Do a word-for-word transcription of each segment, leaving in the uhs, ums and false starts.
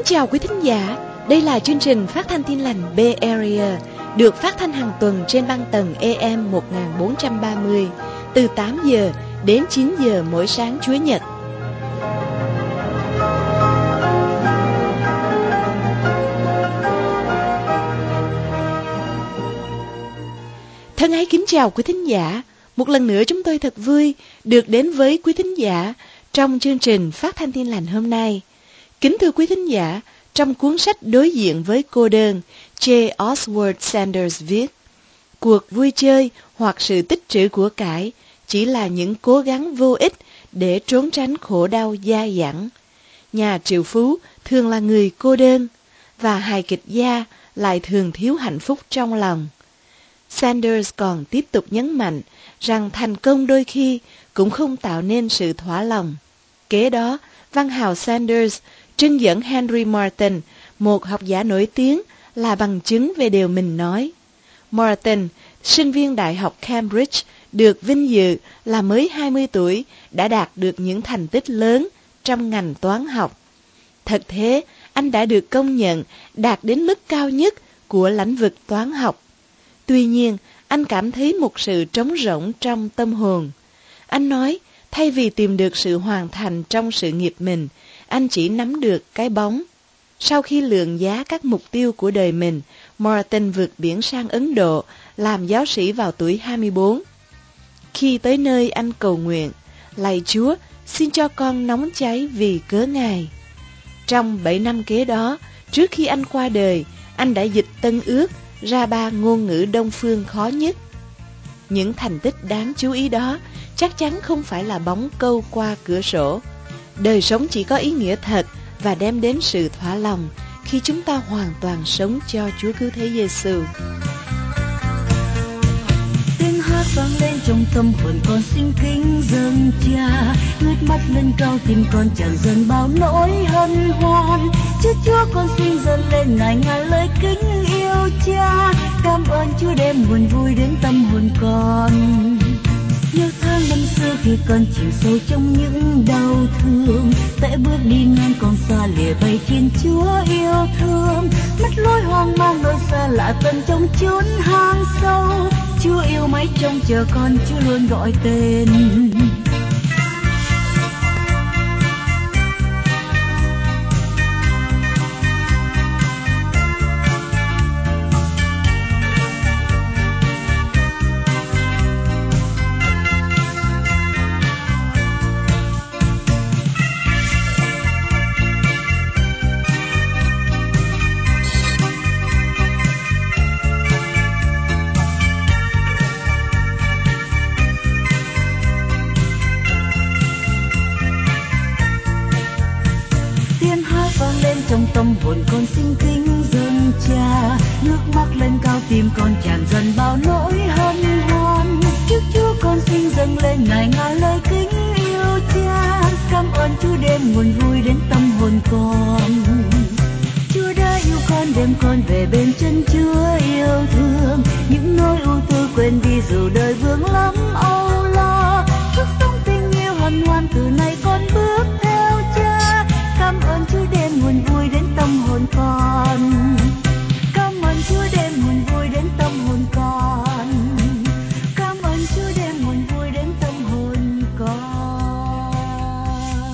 chào quý thính giả, đây là chương trình phát thanh Tin lành Bay Area, được phát thanh hàng tuần trên băng tần A M một nghìn bốn trăm ba mươi, từ tám giờ đến chín giờ mỗi sáng Chủ nhật. Thân ái kính chào quý thính giả, một lần nữa chúng tôi thật vui được đến với quý thính giả trong chương trình phát thanh Tin lành hôm nay. Kính thưa quý thính giả, trong cuốn sách Đối diện với cô đơn, J. Oswald Sanders viết, cuộc vui chơi hoặc sự tích trữ của cải chỉ là những cố gắng vô ích để trốn tránh khổ đau dai dẳng. Nhà triệu phú thường là người cô đơn, và hài kịch gia lại thường thiếu hạnh phúc trong lòng. Sanders còn tiếp tục nhấn mạnh rằng thành công đôi khi cũng không tạo nên sự thỏa lòng. Kế đó, văn hào Sanders trưng dẫn Henry Martin, một học giả nổi tiếng, là bằng chứng về điều mình nói. Martin, sinh viên Đại học Cambridge, được vinh dự là mới hai mươi tuổi đã đạt được những thành tích lớn trong ngành toán học. Thật thế, anh đã được công nhận đạt đến mức cao nhất của lĩnh vực toán học. Tuy nhiên, anh cảm thấy một sự trống rỗng trong tâm hồn. Anh nói, thay vì tìm được sự hoàn thành trong sự nghiệp mình, anh chỉ nắm được cái bóng. Sau khi lượng giá các mục tiêu của đời mình, Martin vượt biển sang Ấn Độ, làm giáo sĩ vào tuổi hai mươi bốn. Khi tới nơi, anh cầu nguyện, lạy Chúa, xin cho con nóng cháy vì cớ Ngài. Trong bảy năm kế đó, trước khi anh qua đời, anh đã dịch Tân Ước ra ba ngôn ngữ Đông phương khó nhất. Những thành tích đáng chú ý đó chắc chắn không phải là bóng câu qua cửa sổ. Đời sống chỉ có ý nghĩa thật và đem đến sự thỏa lòng khi chúng ta hoàn toàn sống cho Chúa Cứu Thế Giêsu. Tiếng hát vang lên trong tâm hồn con, xin kính dâng Cha, ngước mắt lên cao tim con tràn dâng bao nỗi hân hoan. Trước Chúa con xin dâng lên ngài ngàn lời kính yêu Cha, cảm ơn Chúa đem nguồn vui đến tâm hồn con. Nhớ tháng năm xưa khi con chìm sâu trong những đau thương, sẽ bước đi ngang con xa lìa bay thiên Chúa yêu thương. Mất lối hoang mang nơi xa lạ tận trong chốn hang sâu, Chúa yêu mãi trông chờ con, Chúa luôn gọi tên. Trong tâm hồn con xin kính dâng Cha, nước mắt lên cao tim con tràn dần bao nỗi hân hoan. Trước Chúa con xin dâng lên ngài ngàn lời kính yêu Cha, cảm ơn Chúa đem nguồn vui đến tâm hồn con. Chúa đã yêu con đem con về bên chân Chúa yêu thương, những nỗi ưu tư quên đi dù đời vương lắm âu lo. Chúc sống tình yêu hân hoan từ nay con bước theo Cha, cảm ơn Chúa đem nguồn vui đến tâm hồn con. Cảm ơn Chúa đem nguồn vui đến tâm hồn con. Cảm ơn Chúa đem nguồn vui đến tâm hồn con.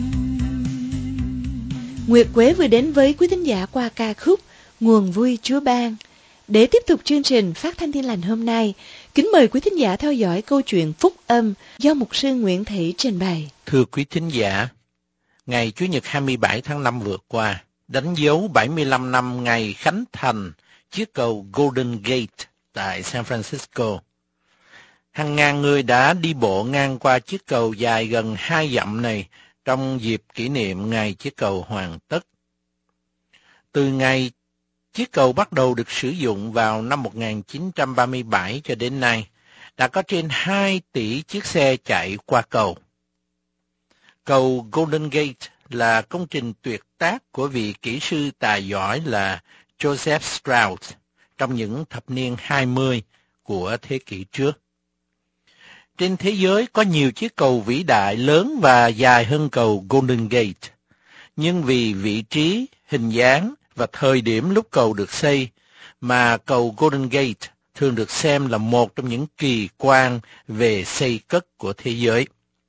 Nguyệt Quế vừa đến với quý thính giả qua ca khúc Nguồn Vui Chúa Ban. Để tiếp tục chương trình phát thanh Tin lành hôm nay, kính mời quý thính giả theo dõi câu chuyện Phúc Âm do mục sư Nguyễn Thị trình bày. Thưa quý thính giả, ngày Chủ nhật hai mươi bảy tháng năm vừa qua, đánh dấu bảy mươi lăm năm ngày khánh thành chiếc cầu Golden Gate tại San Francisco. Hàng ngàn người đã đi bộ ngang qua chiếc cầu dài gần hai dặm này trong dịp kỷ niệm ngày chiếc cầu hoàn tất. Từ ngày chiếc cầu bắt đầu được sử dụng vào năm một nghìn chín trăm ba mươi bảy cho đến nay, đã có trên hai tỷ chiếc xe chạy qua cầu. Cầu Golden Gate là công trình tuyệt tác của vị kỹ sư tài giỏi là Joseph Strauss trong những thập niên hai mươi của thế kỷ trước. Trên thế giới có nhiều chiếc cầu vĩ đại lớn và dài hơn cầu Golden Gate, nhưng vì vị trí, hình dáng và thời điểm lúc cầu được xây mà cầu Golden Gate thường được xem là một trong những kỳ quan về xây cất của thế giới.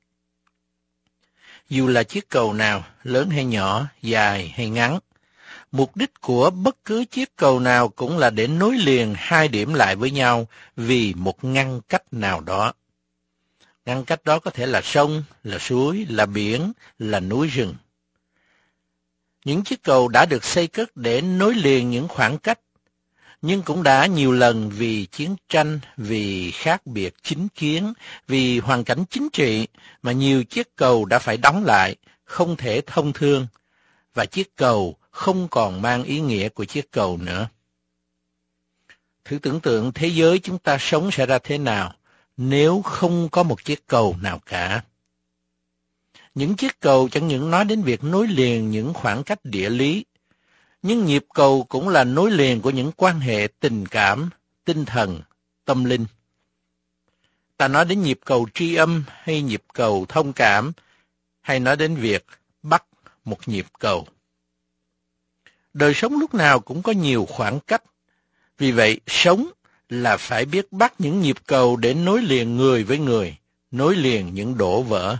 Dù là chiếc cầu nào, lớn hay nhỏ, dài hay ngắn, mục đích của bất cứ chiếc cầu nào cũng là để nối liền hai điểm lại với nhau vì một ngăn cách nào đó. Ngăn cách đó có thể là sông, là suối, là biển, là núi rừng. Những chiếc cầu đã được xây cất để nối liền những khoảng cách, nhưng cũng đã nhiều lần vì chiến tranh, vì khác biệt chính kiến, vì hoàn cảnh chính trị mà nhiều chiếc cầu đã phải đóng lại, không thể thông thương, và chiếc cầu không còn mang ý nghĩa của chiếc cầu nữa. Thử tưởng tượng thế giới chúng ta sống sẽ ra thế nào nếu không có một chiếc cầu nào cả. Những chiếc cầu chẳng những nói đến việc nối liền những khoảng cách địa lý, nhưng nhịp cầu cũng là nối liền của những quan hệ tình cảm, tinh thần, tâm linh. Ta nói đến nhịp cầu tri âm hay nhịp cầu thông cảm, hay nói đến việc bắt một nhịp cầu. Đời sống lúc nào cũng có nhiều khoảng cách, vì vậy sống là phải biết bắt những nhịp cầu để nối liền người với người, nối liền những đổ vỡ.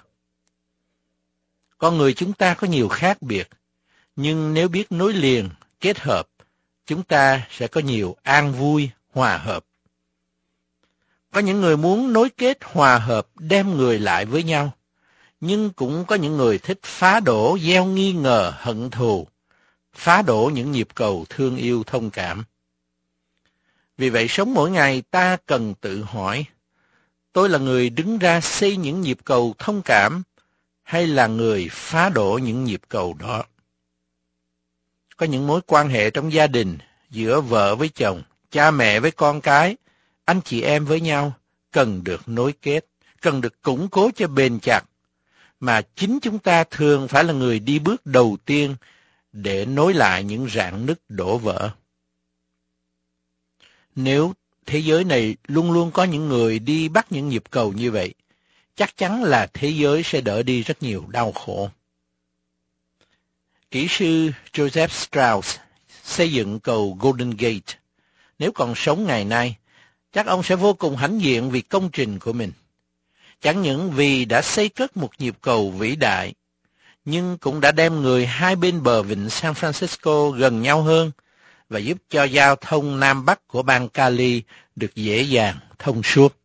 Con người chúng ta có nhiều khác biệt, nhưng nếu biết nối liền, kết hợp, chúng ta sẽ có nhiều an vui, hòa hợp. Có những người muốn nối kết hòa hợp đem người lại với nhau, nhưng cũng có những người thích phá đổ, gieo nghi ngờ, hận thù, phá đổ những nhịp cầu thương yêu thông cảm. Vì vậy sống mỗi ngày ta cần tự hỏi, tôi là người đứng ra xây những nhịp cầu thông cảm, hay là người phá đổ những nhịp cầu đó? Có những mối quan hệ trong gia đình, giữa vợ với chồng, cha mẹ với con cái, anh chị em với nhau, cần được nối kết, cần được củng cố cho bền chặt, mà chính chúng ta thường phải là người đi bước đầu tiên để nối lại những rạn nứt đổ vỡ. Nếu thế giới này luôn luôn có những người đi bắt những nhịp cầu như vậy, chắc chắn là thế giới sẽ đỡ đi rất nhiều đau khổ. Kỹ sư Joseph Strauss xây dựng cầu Golden Gate. Nếu còn sống ngày nay, chắc ông sẽ vô cùng hãnh diện vì công trình của mình. Chẳng những vì đã xây cất một nhịp cầu vĩ đại, nhưng cũng đã đem người hai bên bờ vịnh San Francisco gần nhau hơn và giúp cho giao thông Nam Bắc của bang Cali được dễ dàng, thông suốt.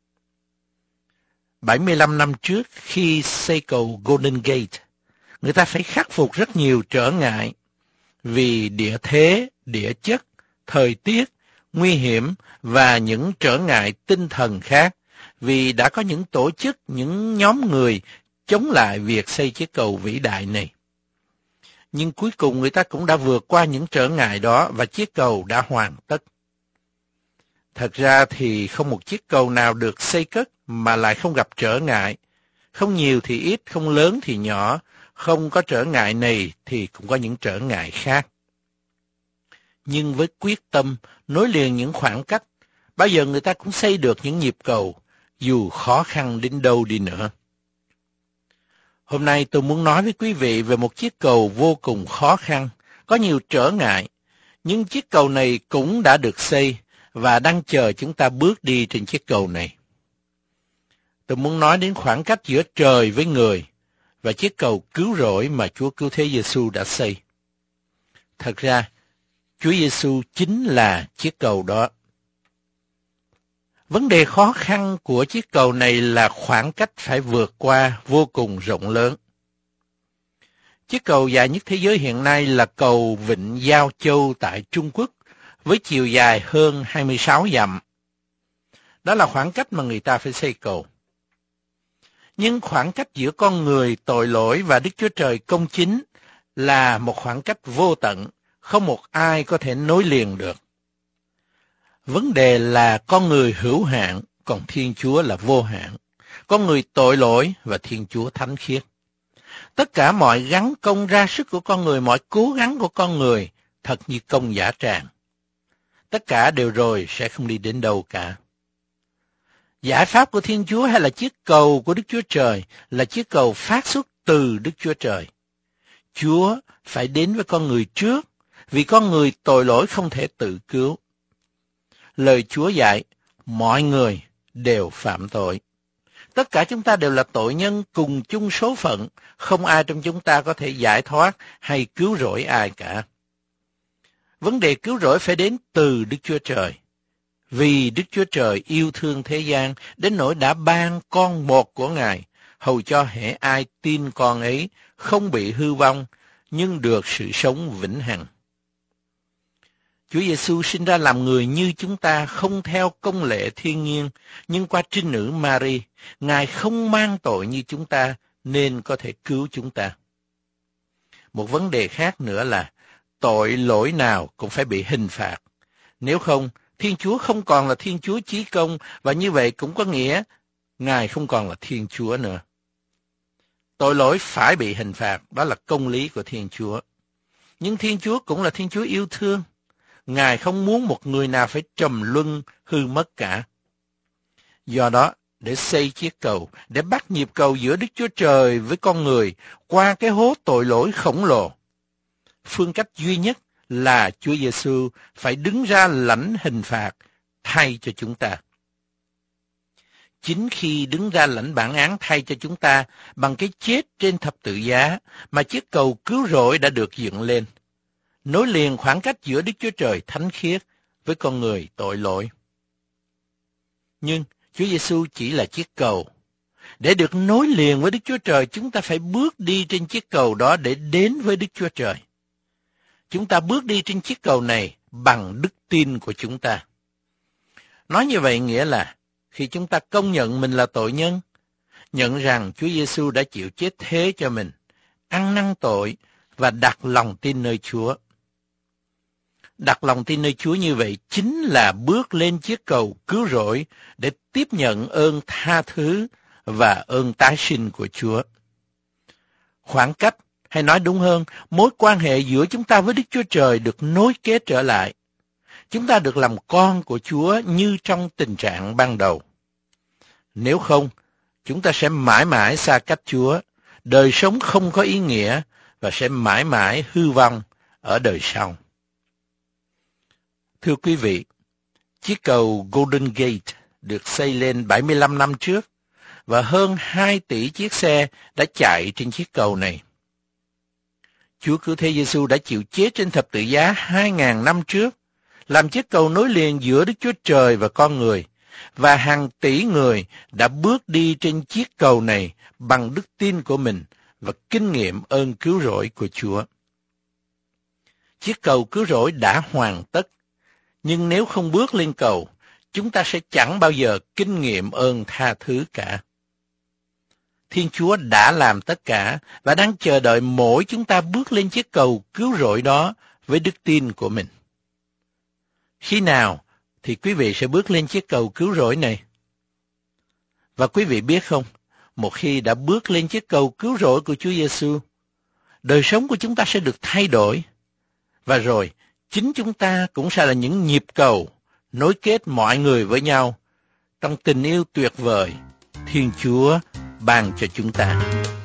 bảy mươi lăm năm trước khi xây cầu Golden Gate, người ta phải khắc phục rất nhiều trở ngại vì địa thế, địa chất, thời tiết, nguy hiểm và những trở ngại tinh thần khác, vì đã có những tổ chức, những nhóm người chống lại việc xây chiếc cầu vĩ đại này. Nhưng cuối cùng người ta cũng đã vượt qua những trở ngại đó và chiếc cầu đã hoàn tất. Thật ra thì không một chiếc cầu nào được xây cất mà lại không gặp trở ngại. Không nhiều thì ít, không lớn thì nhỏ, không có trở ngại này thì cũng có những trở ngại khác. Nhưng với quyết tâm nối liền những khoảng cách, bao giờ người ta cũng xây được những nhịp cầu, dù khó khăn đến đâu đi nữa. Hôm nay tôi muốn nói với quý vị về một chiếc cầu vô cùng khó khăn, có nhiều trở ngại, nhưng chiếc cầu này cũng đã được xây và đang chờ chúng ta bước đi trên chiếc cầu này. Tôi muốn nói đến khoảng cách giữa trời với người và chiếc cầu cứu rỗi mà Chúa Cứu Thế Giêsu đã xây. Thật ra, Chúa Giêsu chính là chiếc cầu đó. Vấn đề khó khăn của chiếc cầu này là khoảng cách phải vượt qua vô cùng rộng lớn. Chiếc cầu dài nhất thế giới hiện nay là cầu Vịnh Giao Châu tại Trung Quốc, với chiều dài hơn hai mươi sáu dặm. Đó là khoảng cách mà người ta phải xây cầu. Nhưng khoảng cách giữa con người tội lỗi và Đức Chúa Trời công chính là một khoảng cách vô tận, không một ai có thể nối liền được. Vấn đề là con người hữu hạn, còn Thiên Chúa là vô hạn. Con người tội lỗi và Thiên Chúa thánh khiết. Tất cả mọi gắng công ra sức của con người, mọi cố gắng của con người, thật như công dã tràng. Tất cả đều rồi sẽ không đi đến đâu cả. Giải pháp của Thiên Chúa hay là chiếc cầu của Đức Chúa Trời là chiếc cầu phát xuất từ Đức Chúa Trời. Chúa phải đến với con người trước, vì con người tội lỗi không thể tự cứu. Lời Chúa dạy, mọi người đều phạm tội. Tất cả chúng ta đều là tội nhân cùng chung số phận, không ai trong chúng ta có thể giải thoát hay cứu rỗi ai cả. Vấn đề cứu rỗi phải đến từ Đức Chúa Trời. Vì Đức Chúa Trời yêu thương thế gian đến nỗi đã ban con một của Ngài, hầu cho hễ ai tin con ấy không bị hư vong, nhưng được sự sống vĩnh hằng. Chúa Giêsu sinh ra làm người như chúng ta, không theo công lệ thiên nhiên, nhưng qua trinh nữ Mary, Ngài không mang tội như chúng ta, nên có thể cứu chúng ta. Một vấn đề khác nữa là, tội lỗi nào cũng phải bị hình phạt. Nếu không, Thiên Chúa không còn là Thiên Chúa chí công, và như vậy cũng có nghĩa, Ngài không còn là Thiên Chúa nữa. Tội lỗi phải bị hình phạt, đó là công lý của Thiên Chúa. Nhưng Thiên Chúa cũng là Thiên Chúa yêu thương. Ngài không muốn một người nào phải trầm luân hư mất cả. Do đó, để xây chiếc cầu, để bắt nhịp cầu giữa Đức Chúa Trời với con người qua cái hố tội lỗi khổng lồ, phương cách duy nhất là Chúa Giêsu phải đứng ra lãnh hình phạt thay cho chúng ta. Chính khi đứng ra lãnh bản án thay cho chúng ta bằng cái chết trên thập tự giá mà chiếc cầu cứu rỗi đã được dựng lên, nối liền khoảng cách giữa Đức Chúa Trời thánh khiết với con người tội lỗi. Nhưng Chúa Giêsu chỉ là chiếc cầu. Để được nối liền với Đức Chúa Trời, chúng ta phải bước đi trên chiếc cầu đó để đến với Đức Chúa Trời. Chúng ta bước đi trên chiếc cầu này bằng đức tin của chúng ta. Nói như vậy nghĩa là, khi chúng ta công nhận mình là tội nhân, nhận rằng Chúa Giêsu đã chịu chết thế cho mình, ăn năn tội và đặt lòng tin nơi Chúa. Đặt lòng tin nơi Chúa như vậy chính là bước lên chiếc cầu cứu rỗi để tiếp nhận ơn tha thứ và ơn tái sinh của Chúa. Khoảng cách, hay nói đúng hơn, mối quan hệ giữa chúng ta với Đức Chúa Trời được nối kết trở lại. Chúng ta được làm con của Chúa như trong tình trạng ban đầu. Nếu không, chúng ta sẽ mãi mãi xa cách Chúa, đời sống không có ý nghĩa và sẽ mãi mãi hư vong ở đời sau. Thưa quý vị, chiếc cầu Golden Gate được xây lên bảy mươi lăm năm trước và hơn hai tỷ chiếc xe đã chạy trên chiếc cầu này. Chúa Cứu Thế Giêsu đã chịu chết trên thập tự giá hai ngàn năm trước, làm chiếc cầu nối liền giữa Đức Chúa Trời và con người, và hàng tỷ người đã bước đi trên chiếc cầu này bằng đức tin của mình và kinh nghiệm ơn cứu rỗi của Chúa. Chiếc cầu cứu rỗi đã hoàn tất, nhưng nếu không bước lên cầu, chúng ta sẽ chẳng bao giờ kinh nghiệm ơn tha thứ cả. Thiên Chúa đã làm tất cả và đang chờ đợi mỗi chúng ta bước lên chiếc cầu cứu rỗi đó với đức tin của mình. Khi nào thì quý vị sẽ bước lên chiếc cầu cứu rỗi này? Và quý vị biết không, một khi đã bước lên chiếc cầu cứu rỗi của Chúa Giêsu, đời sống của chúng ta sẽ được thay đổi. Và rồi, chính chúng ta cũng sẽ là những nhịp cầu nối kết mọi người với nhau trong tình yêu tuyệt vời Thiên Chúa ban cho chúng ta.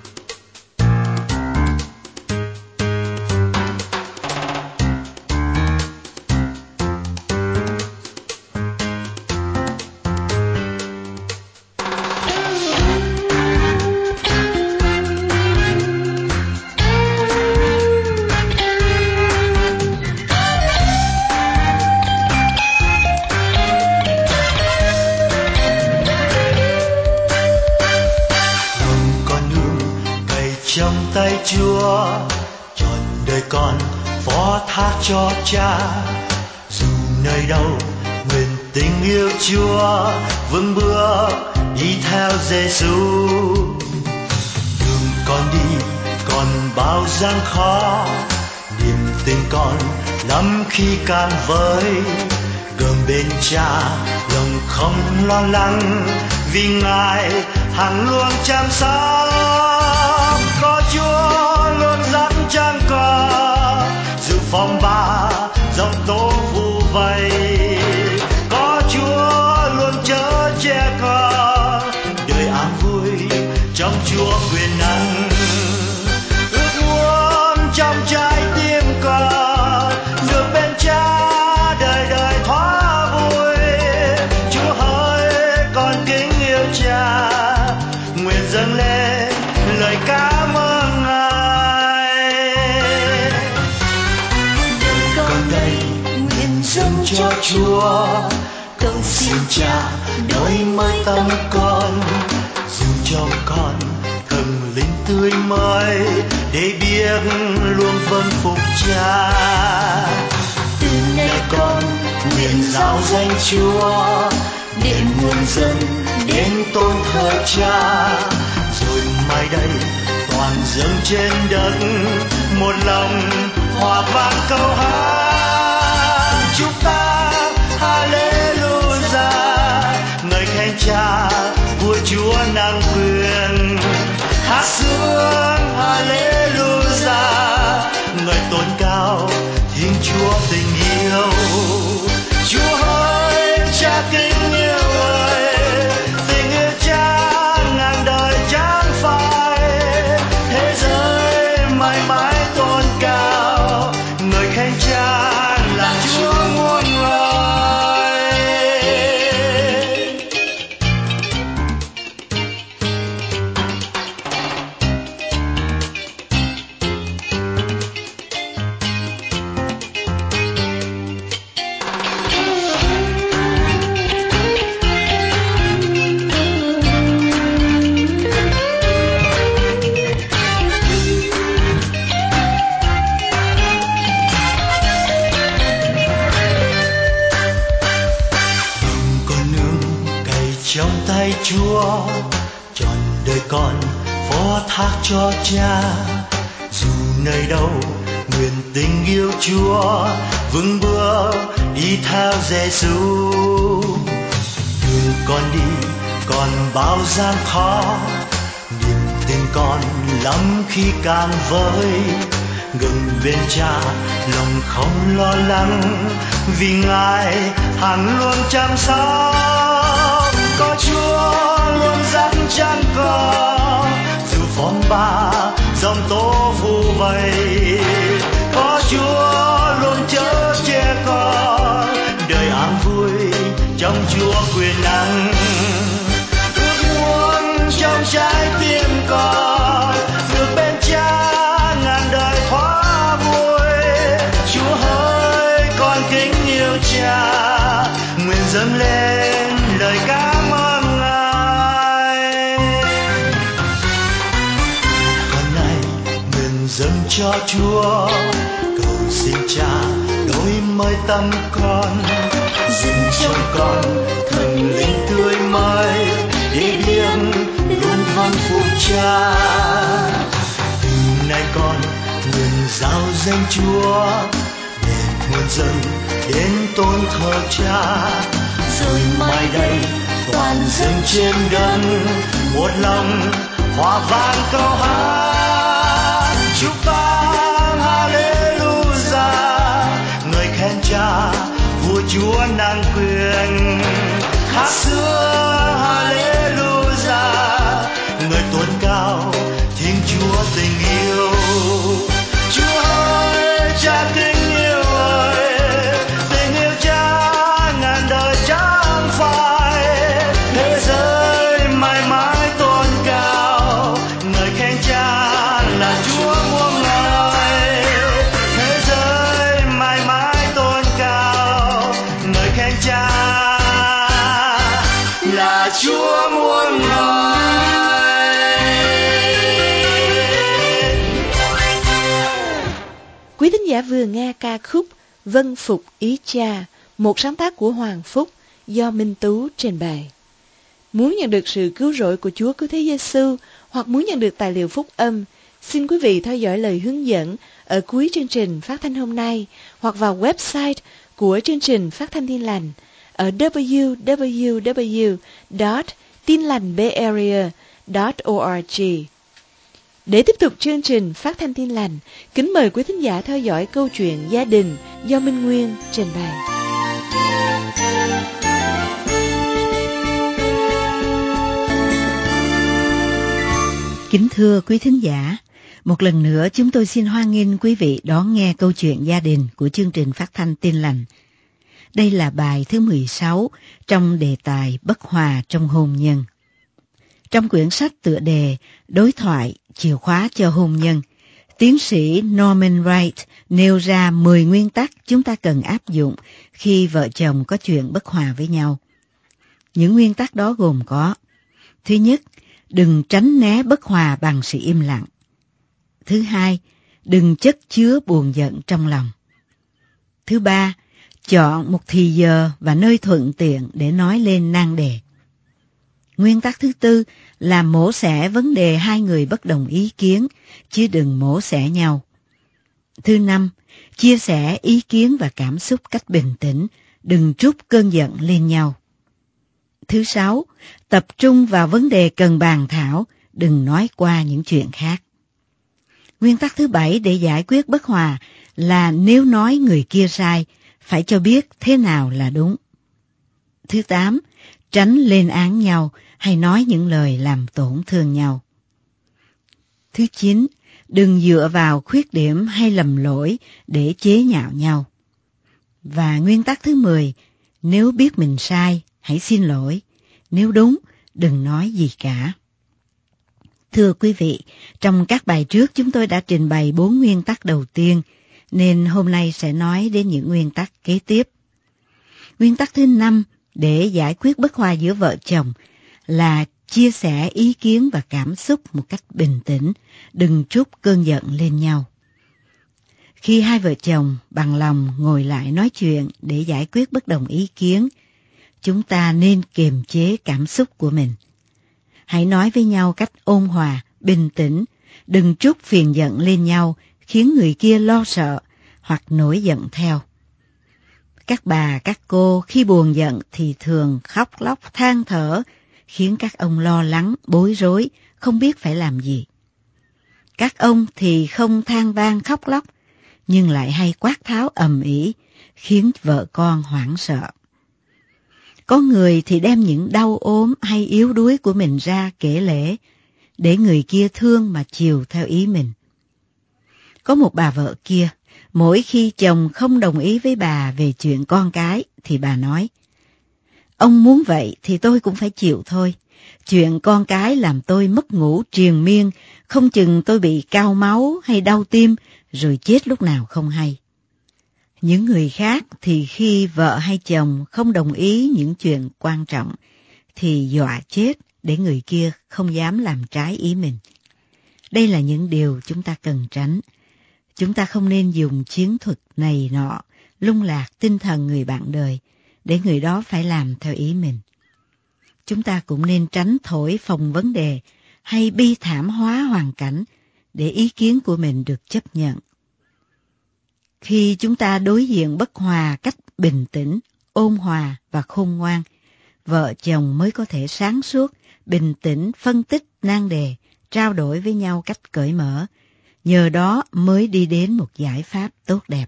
tay Chúa, trọn đời con phó thác cho Cha. Dù nơi đâu nguyện tình yêu Chúa vững bước đi theo Giêsu. Đường con đi còn bao gian khó, niềm tin con lắm khi can với. Gần bên Cha lòng không lo lắng, vì Ngài hằng luôn chăm sóc. Có Chúa luôn dắt chân con, dù phong ba dòng tố vu vây. Có Chúa luôn chở che con, đời an vui trong Chúa quyền năng. Ước muốn lời cảm ơn Ngài. Đời con đây nguyện dâng cho Chúa, cầu xin Cha đổi mới tâm con, dù cho con thần linh tươi mới, để biết luôn vâng phục Cha. Từ nay con nguyện giáo danh Chúa, để muôn dân đến tôn thờ Cha, rồi mai đây toàn dâng trên đất một lòng hòa vang câu hát. Chúng ta Hallelujah, ngợi khen Cha vua Chúa năng quyền. Hát sướng Hallelujah, ngợi tôn cao Thiên Chúa tình yêu. Chúa ơi, Cha kính yêu ơi, tình yêu Cha ngàn đời chẳng phai. Thế giới mãi mãi tôn cao, ngợi khen Cha là Chúa muôn loài. Chúa trọn đời con phó thác cho Cha, dù nơi đâu nguyện tình yêu Chúa vững bước đi theo Giêsu. Đường con đi còn bao gian khó, niềm tin con lắm khi càng với, gần bên Cha lòng không lo lắng, vì Ngài hàng luôn chăm sóc. Có Chúa luôn dắt chân con, dù phong ba dòng tố vu vây. Có Chúa luôn chở che con, đời an vui trong Chúa quyền năng. Ước muốn trong trái tim con được bên Cha ngàn đời khóa vui. Chúa ơi, con kính yêu Cha, nguyện dâng lên lời cảm ơn Ngài. Con này nguyện dâng cho Chúa, cầu xin Cha đổi mới tâm con, dâng cho con thần linh tươi mới, để biết luôn vâng phục Cha. Từ nay con nguyện giáo danh Chúa, để muôn dân đến tôn thờ Cha, rồi mai đây toàn dân trên đất một lòng hòa vang câu hát. Chúc vang Hallelujah, ngợi khen Cha vua Chúa năng quyền. Hát sướng Hallelujah, ngợi tôn cao Thiên Chúa tình yêu. Chúa ơi, Cha kính yêu ơi, tình yêu Cha ngàn đời chẳng phai. Thế giới mãi mãi tôn cao, ngợi khen Cha là Chúa muôn loài. Thế giới mãi mãi tôn cao, ngợi khen Cha là Chúa muôn loài. Quý thính giả vừa nghe ca khúc Vâng Phục Ý Cha, một sáng tác của Hoàng Phúc do Minh Tú trình bày. Muốn nhận được sự cứu rỗi của Chúa Cứu Thế Giêsu hoặc muốn nhận được tài liệu phúc âm, xin quý vị theo dõi lời hướng dẫn ở cuối chương trình phát thanh hôm nay hoặc vào website của chương trình Phát thanh Tin Lành ở w w w chấm tin lành bearea chấm org. Để tiếp tục chương trình Phát thanh Tin Lành, kính mời quý thính giả theo dõi câu chuyện gia đình do Minh Nguyên trình bày. Kính thưa quý thính giả, một lần nữa chúng tôi xin hoan nghênh quý vị đón nghe câu chuyện gia đình của chương trình Phát thanh Tin Lành. Đây là bài thứ mười sáu trong đề tài Bất hòa trong hôn nhân. Trong quyển sách tựa đề Đối thoại, chìa khóa cho hôn nhân, tiến sĩ Norman Wright nêu ra mười nguyên tắc chúng ta cần áp dụng khi vợ chồng có chuyện bất hòa với nhau. Những nguyên tắc đó gồm có: thứ nhất, đừng tránh né bất hòa bằng sự im lặng. Thứ hai, đừng chất chứa buồn giận trong lòng. Thứ ba, chọn một thì giờ và nơi thuận tiện để nói lên nan đề. Nguyên tắc thứ tư là mổ xẻ vấn đề hai người bất đồng ý kiến, chứ đừng mổ xẻ nhau. Thứ năm, chia sẻ ý kiến và cảm xúc cách bình tĩnh, đừng trút cơn giận lên nhau. Thứ sáu, tập trung vào vấn đề cần bàn thảo, đừng nói qua những chuyện khác. Nguyên tắc thứ bảy để giải quyết bất hòa là nếu nói người kia sai, phải cho biết thế nào là đúng. Thứ tám, tránh lên án nhau hay nói những lời làm tổn thương nhau. Thứ chín, đừng dựa vào khuyết điểm hay lầm lỗi để chế nhạo nhau. Và nguyên tắc thứ mười, nếu biết mình sai, hãy xin lỗi. Nếu đúng, đừng nói gì cả. Thưa quý vị, trong các bài trước chúng tôi đã trình bày bốn nguyên tắc đầu tiên, nên hôm nay sẽ nói đến những nguyên tắc kế tiếp. Nguyên tắc thứ năm để giải quyết bất hòa giữa vợ chồng là chia sẻ ý kiến và cảm xúc một cách bình tĩnh, đừng trút cơn giận lên nhau. Khi hai vợ chồng bằng lòng ngồi lại nói chuyện để giải quyết bất đồng ý kiến, chúng ta nên kiềm chế cảm xúc của mình. Hãy nói với nhau cách ôn hòa, bình tĩnh, đừng trút phiền giận lên nhau, khiến người kia lo sợ hoặc nổi giận theo. Các bà, các cô khi buồn giận thì thường khóc lóc than thở, khiến các ông lo lắng, bối rối, không biết phải làm gì. Các ông thì không than vang khóc lóc, nhưng lại hay quát tháo ầm ĩ, khiến vợ con hoảng sợ. Có người thì đem những đau ốm hay yếu đuối của mình ra kể lể, để người kia thương mà chiều theo ý mình. Có một bà vợ kia, mỗi khi chồng không đồng ý với bà về chuyện con cái, thì bà nói: ông muốn vậy thì tôi cũng phải chịu thôi. Chuyện con cái làm tôi mất ngủ triền miên, không chừng tôi bị cao máu hay đau tim, rồi chết lúc nào không hay. Những người khác thì khi vợ hay chồng không đồng ý những chuyện quan trọng, thì dọa chết để người kia không dám làm trái ý mình. Đây là những điều chúng ta cần tránh. Chúng ta không nên dùng chiến thuật này nọ, lung lạc tinh thần người bạn đời, để người đó phải làm theo ý mình. Chúng ta cũng nên tránh thổi phồng vấn đề hay bi thảm hóa hoàn cảnh, để ý kiến của mình được chấp nhận. Khi chúng ta đối diện bất hòa cách bình tĩnh, ôn hòa và khôn ngoan, vợ chồng mới có thể sáng suốt, bình tĩnh phân tích nan đề, trao đổi với nhau cách cởi mở, nhờ đó mới đi đến một giải pháp tốt đẹp.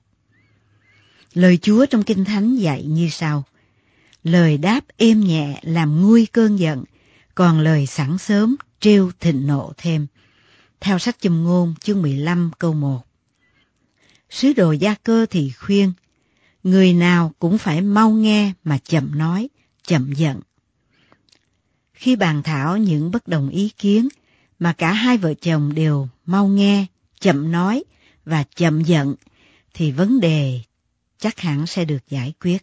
Lời Chúa trong Kinh Thánh dạy như sau: lời đáp êm nhẹ làm nguôi cơn giận, còn lời sẵn sớm trêu thịnh nộ thêm. Theo sách Châm Ngôn chương mười lăm câu một. Sứ đồ Gia Cơ thì khuyên, người nào cũng phải mau nghe mà chậm nói, chậm giận. Khi bàn thảo những bất đồng ý kiến mà cả hai vợ chồng đều mau nghe, chậm nói và chậm giận, thì vấn đề chắc hẳn sẽ được giải quyết.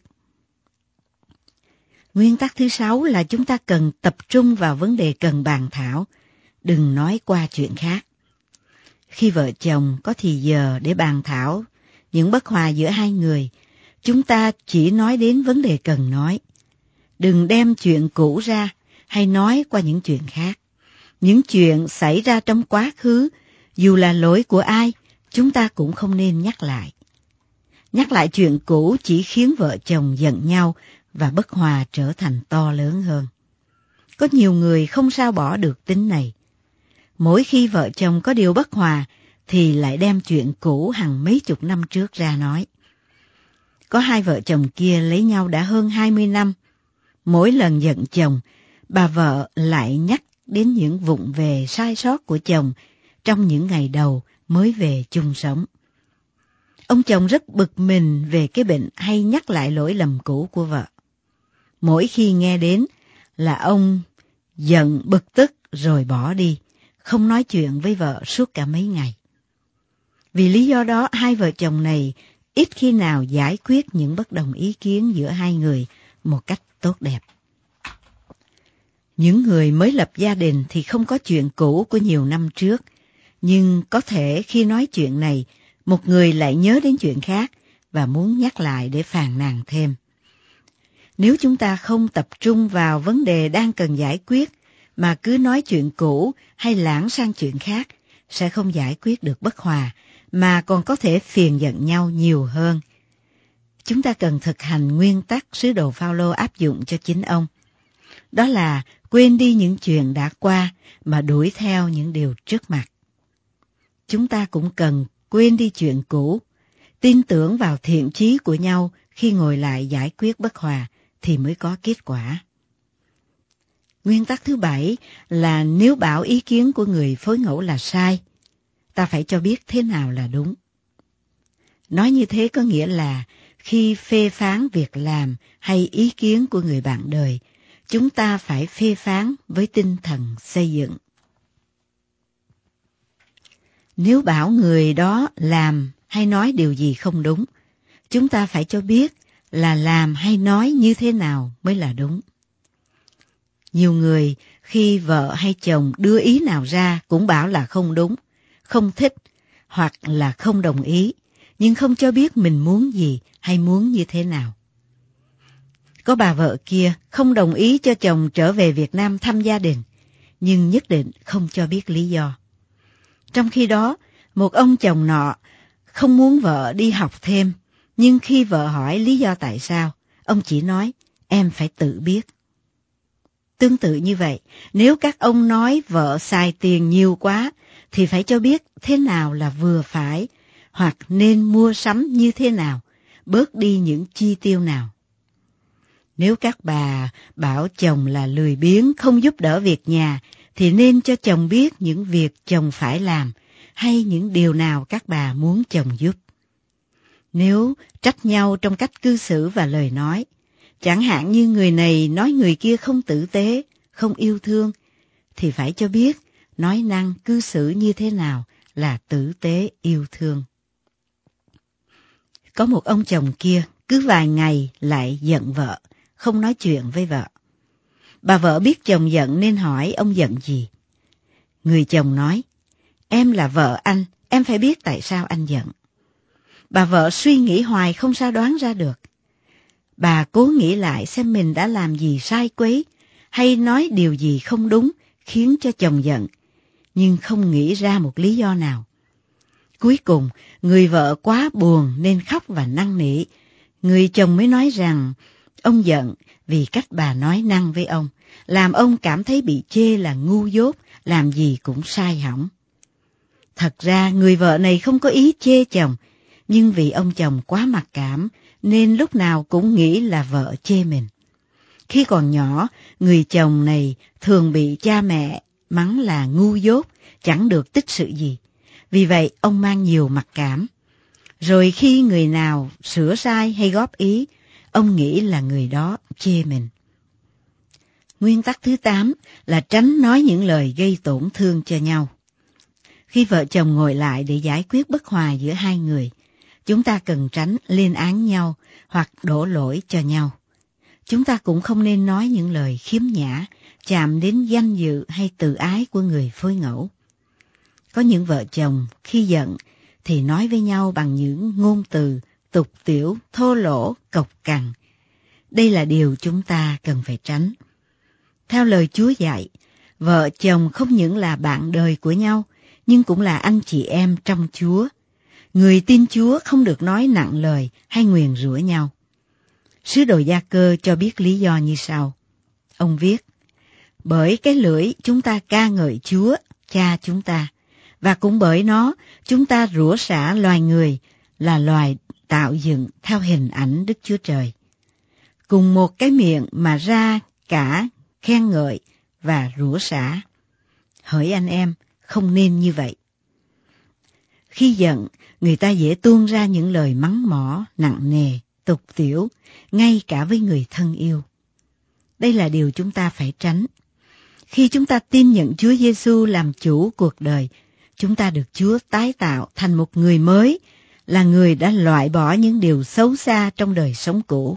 Nguyên tắc thứ sáu là chúng ta cần tập trung vào vấn đề cần bàn thảo, đừng nói qua chuyện khác. Khi vợ chồng có thì giờ để bàn thảo những bất hòa giữa hai người, chúng ta chỉ nói đến vấn đề cần nói. Đừng đem chuyện cũ ra hay nói qua những chuyện khác. Những chuyện xảy ra trong quá khứ, dù là lỗi của ai, chúng ta cũng không nên nhắc lại. Nhắc lại chuyện cũ chỉ khiến vợ chồng giận nhau và bất hòa trở thành to lớn hơn. Có nhiều người không sao bỏ được tính này. Mỗi khi vợ chồng có điều bất hòa, thì lại đem chuyện cũ hàng mấy chục năm trước ra nói. Có hai vợ chồng kia lấy nhau đã hơn hai mươi năm. Mỗi lần giận chồng, bà vợ lại nhắc đến những vụng về sai sót của chồng trong những ngày đầu mới về chung sống. Ông chồng rất bực mình về cái bệnh hay nhắc lại lỗi lầm cũ của vợ. Mỗi khi nghe đến là ông giận bực tức rồi bỏ đi, không nói chuyện với vợ suốt cả mấy ngày. Vì lý do đó, hai vợ chồng này ít khi nào giải quyết những bất đồng ý kiến giữa hai người một cách tốt đẹp. Những người mới lập gia đình thì không có chuyện cũ của nhiều năm trước, nhưng có thể khi nói chuyện này, một người lại nhớ đến chuyện khác và muốn nhắc lại để phàn nàn thêm. Nếu chúng ta không tập trung vào vấn đề đang cần giải quyết, mà cứ nói chuyện cũ hay lãng sang chuyện khác, sẽ không giải quyết được bất hòa, mà còn có thể phiền giận nhau nhiều hơn. Chúng ta cần thực hành nguyên tắc sứ đồ Phao-lô áp dụng cho chính ông. Đó là quên đi những chuyện đã qua mà đuổi theo những điều trước mặt. Chúng ta cũng cần quên đi chuyện cũ, tin tưởng vào thiện chí của nhau khi ngồi lại giải quyết bất hòa thì mới có kết quả. Nguyên tắc thứ bảy là nếu bảo ý kiến của người phối ngẫu là sai, ta phải cho biết thế nào là đúng. Nói như thế có nghĩa là khi phê phán việc làm hay ý kiến của người bạn đời, chúng ta phải phê phán với tinh thần xây dựng. Nếu bảo người đó làm hay nói điều gì không đúng, chúng ta phải cho biết là làm hay nói như thế nào mới là đúng. Nhiều người khi vợ hay chồng đưa ý nào ra cũng bảo là không đúng, không thích hoặc là không đồng ý, nhưng không cho biết mình muốn gì hay muốn như thế nào. Có bà vợ kia không đồng ý cho chồng trở về Việt Nam thăm gia đình, nhưng nhất định không cho biết lý do. Trong khi đó, một ông chồng nọ không muốn vợ đi học thêm, nhưng khi vợ hỏi lý do tại sao, ông chỉ nói, em phải tự biết. Tương tự như vậy, nếu các ông nói vợ xài tiền nhiều quá, thì phải cho biết thế nào là vừa phải, hoặc nên mua sắm như thế nào, bớt đi những chi tiêu nào. Nếu các bà bảo chồng là lười biếng không giúp đỡ việc nhà, thì nên cho chồng biết những việc chồng phải làm, hay những điều nào các bà muốn chồng giúp. Nếu trách nhau trong cách cư xử và lời nói, chẳng hạn như người này nói người kia không tử tế, không yêu thương, thì phải cho biết nói năng cư xử như thế nào là tử tế yêu thương. Có một ông chồng kia cứ vài ngày lại giận vợ, không nói chuyện với vợ. Bà vợ biết chồng giận nên hỏi ông giận gì. Người chồng nói, em là vợ anh, em phải biết tại sao anh giận. Bà vợ suy nghĩ hoài không sao đoán ra được. Bà cố nghĩ lại xem mình đã làm gì sai quấy, hay nói điều gì không đúng khiến cho chồng giận, nhưng không nghĩ ra một lý do nào. Cuối cùng, người vợ quá buồn nên khóc và năn nỉ. Người chồng mới nói rằng ông giận vì cách bà nói năng với ông, làm ông cảm thấy bị chê là ngu dốt, làm gì cũng sai hỏng. Thật ra người vợ này không có ý chê chồng, nhưng vì ông chồng quá mặc cảm nên lúc nào cũng nghĩ là vợ chê mình. Khi còn nhỏ, người chồng này thường bị cha mẹ mắng là ngu dốt, chẳng được tích sự gì. Vì vậy, ông mang nhiều mặc cảm. Rồi khi người nào sửa sai hay góp ý, ông nghĩ là người đó chê mình. Nguyên tắc thứ tám là tránh nói những lời gây tổn thương cho nhau. Khi vợ chồng ngồi lại để giải quyết bất hòa giữa hai người, chúng ta cần tránh lên án nhau hoặc đổ lỗi cho nhau. Chúng ta cũng không nên nói những lời khiếm nhã, chạm đến danh dự hay tự ái của người phối ngẫu. Có những vợ chồng khi giận thì nói với nhau bằng những ngôn từ tục tĩu, thô lỗ, cộc cằn. Đây là điều chúng ta cần phải tránh. Theo lời Chúa dạy, vợ chồng không những là bạn đời của nhau, nhưng cũng là anh chị em trong Chúa. Người tin Chúa không được nói nặng lời hay nguyền rủa nhau. Sứ đồ Gia Cơ cho biết lý do như sau. Ông viết, bởi cái lưỡi chúng ta ca ngợi Chúa, Cha chúng ta, và cũng bởi nó chúng ta rủa xả loài người là loài tạo dựng theo hình ảnh Đức Chúa Trời. Cùng một cái miệng mà ra cả khen ngợi và rủa xả. Hỡi anh em, không nên như vậy. Khi giận, người ta dễ tuôn ra những lời mắng mỏ, nặng nề, tục tĩu, ngay cả với người thân yêu. Đây là điều chúng ta phải tránh. Khi chúng ta tin nhận Chúa Giêsu làm chủ cuộc đời, chúng ta được Chúa tái tạo thành một người mới, là người đã loại bỏ những điều xấu xa trong đời sống cũ.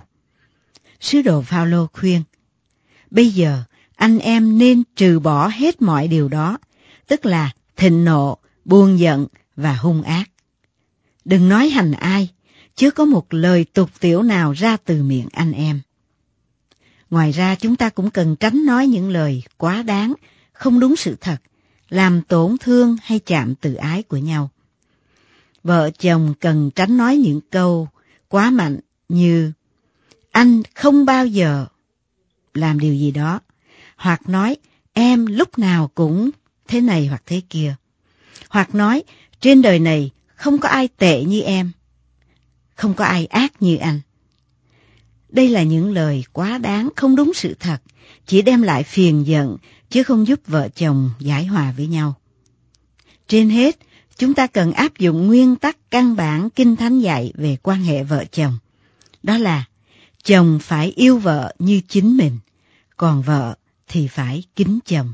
Sứ đồ Phao-lô khuyên, bây giờ anh em nên trừ bỏ hết mọi điều đó, tức là thịnh nộ, buồn giận và hung ác. Đừng nói hành ai, chứ có một lời tục tĩu nào ra từ miệng anh em. Ngoài ra chúng ta cũng cần tránh nói những lời quá đáng, không đúng sự thật, làm tổn thương hay chạm từ ái của nhau. Vợ chồng cần tránh nói những câu quá mạnh như anh không bao giờ làm điều gì đó, hoặc nói em lúc nào cũng thế này hoặc thế kia, hoặc nói trên đời này không có ai tệ như em, không có ai ác như anh. Đây là những lời quá đáng, không đúng sự thật, chỉ đem lại phiền giận, chứ không giúp vợ chồng giải hòa với nhau. Trên hết, chúng ta cần áp dụng nguyên tắc căn bản Kinh Thánh dạy về quan hệ vợ chồng. Đó là, chồng phải yêu vợ như chính mình, còn vợ thì phải kính chồng.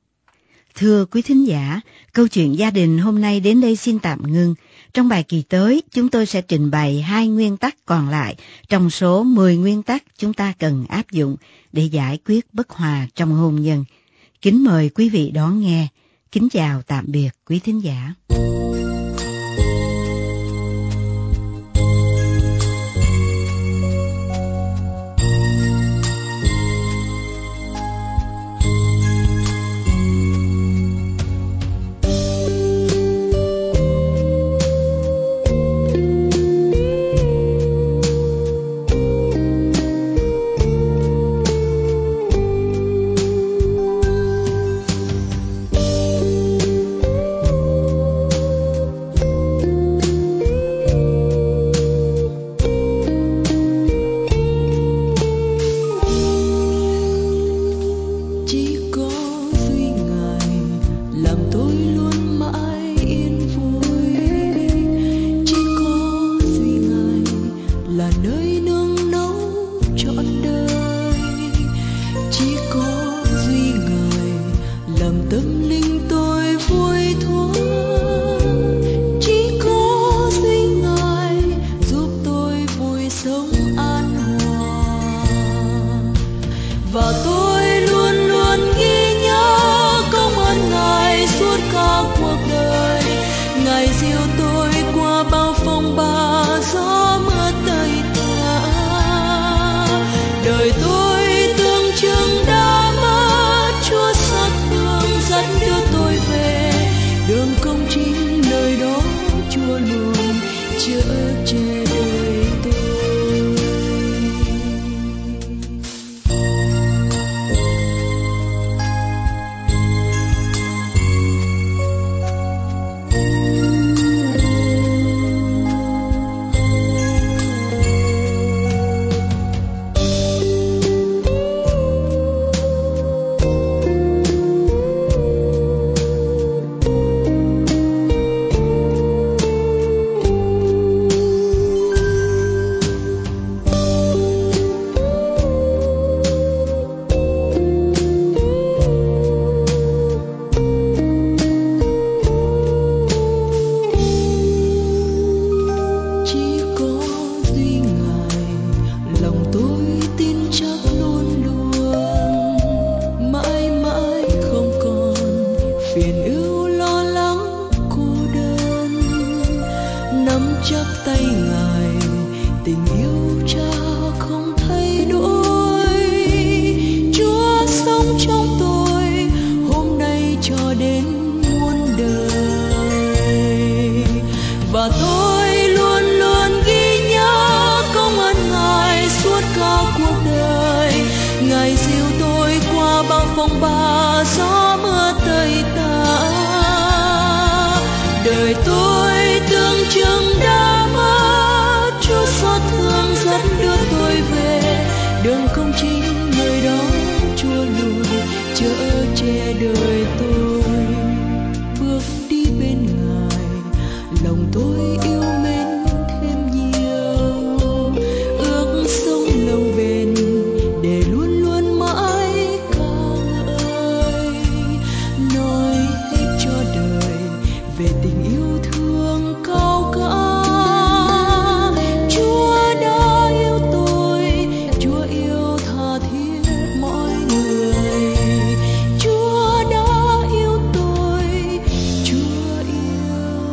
Thưa quý thính giả, câu chuyện gia đình hôm nay đến đây xin tạm ngưng. Trong bài kỳ tới, chúng tôi sẽ trình bày hai nguyên tắc còn lại trong số mười nguyên tắc chúng ta cần áp dụng để giải quyết bất hòa trong hôn nhân. Kính mời quý vị đón nghe. Kính chào tạm biệt quý thính giả. Để luôn luôn mãi ca ngợi. về tình yêu thương cao cả. Chúa đã yêu tôi, Chúa yêu tha thiết mọi người. Chúa đã yêu tôi, Chúa yêu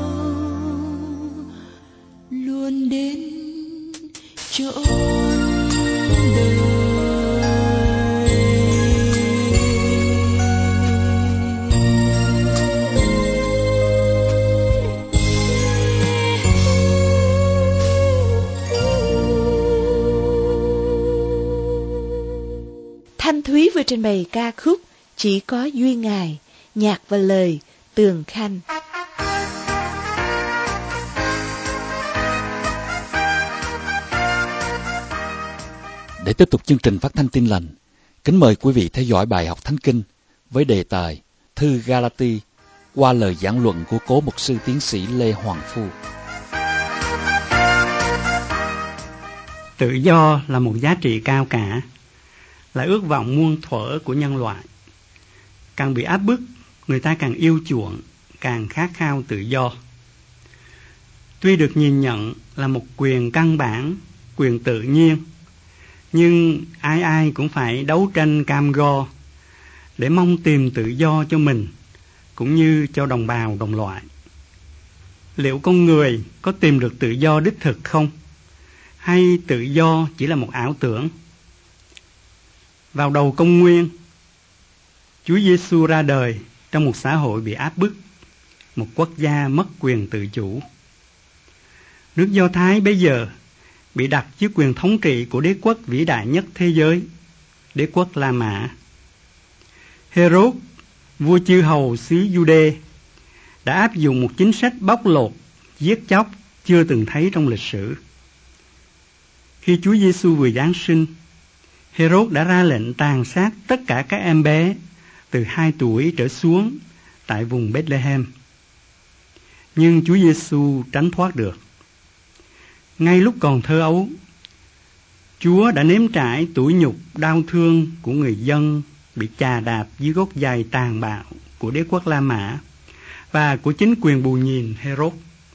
luôn đến trọn đời. Thanh Thúy vừa trình bày ca khúc Chỉ Có Duy Ngài, nhạc và lời Tường Khanh. Để tiếp tục chương trình phát thanh Tin Lành, kính mời quý vị theo dõi bài học Thánh Kinh với đề tài Thư Galati qua lời giảng luận của cố mục sư tiến sĩ Lê Hoàng Phu. Tự do là một giá trị cao cả, là ước vọng muôn thuở của nhân loại. Càng bị áp bức, người ta càng yêu chuộng, càng khát khao tự do. Tuy được nhìn nhận là một quyền căn bản, quyền tự nhiên, nhưng ai ai cũng phải đấu tranh cam go để mong tìm tự do cho mình cũng như cho đồng bào đồng loại. Liệu con người có tìm được tự do đích thực không? Hay tự do chỉ là một ảo tưởng? Vào đầu công nguyên, Chúa Giêsu ra đời trong một xã hội bị áp bức, một quốc gia mất quyền tự chủ. Nước Do Thái bây giờ bị đặt dưới quyền thống trị của đế quốc vĩ đại nhất thế giới, đế quốc La Mã. Herod, vua chư hầu xứ Jude, đã áp dụng một chính sách bóc lột, giết chóc chưa từng thấy trong lịch sử. Khi Chúa Giêsu vừa Giáng sinh, Herod đã ra lệnh tàn sát tất cả các em bé từ hai tuổi trở xuống tại vùng Bethlehem. Nhưng Chúa Giêsu tránh thoát được. Ngay lúc còn thơ ấu, Chúa đã nếm trải tủi nhục đau thương của người dân bị chà đạp dưới gót giày tàn bạo của đế quốc La Mã và của chính quyền bù nhìn Herod.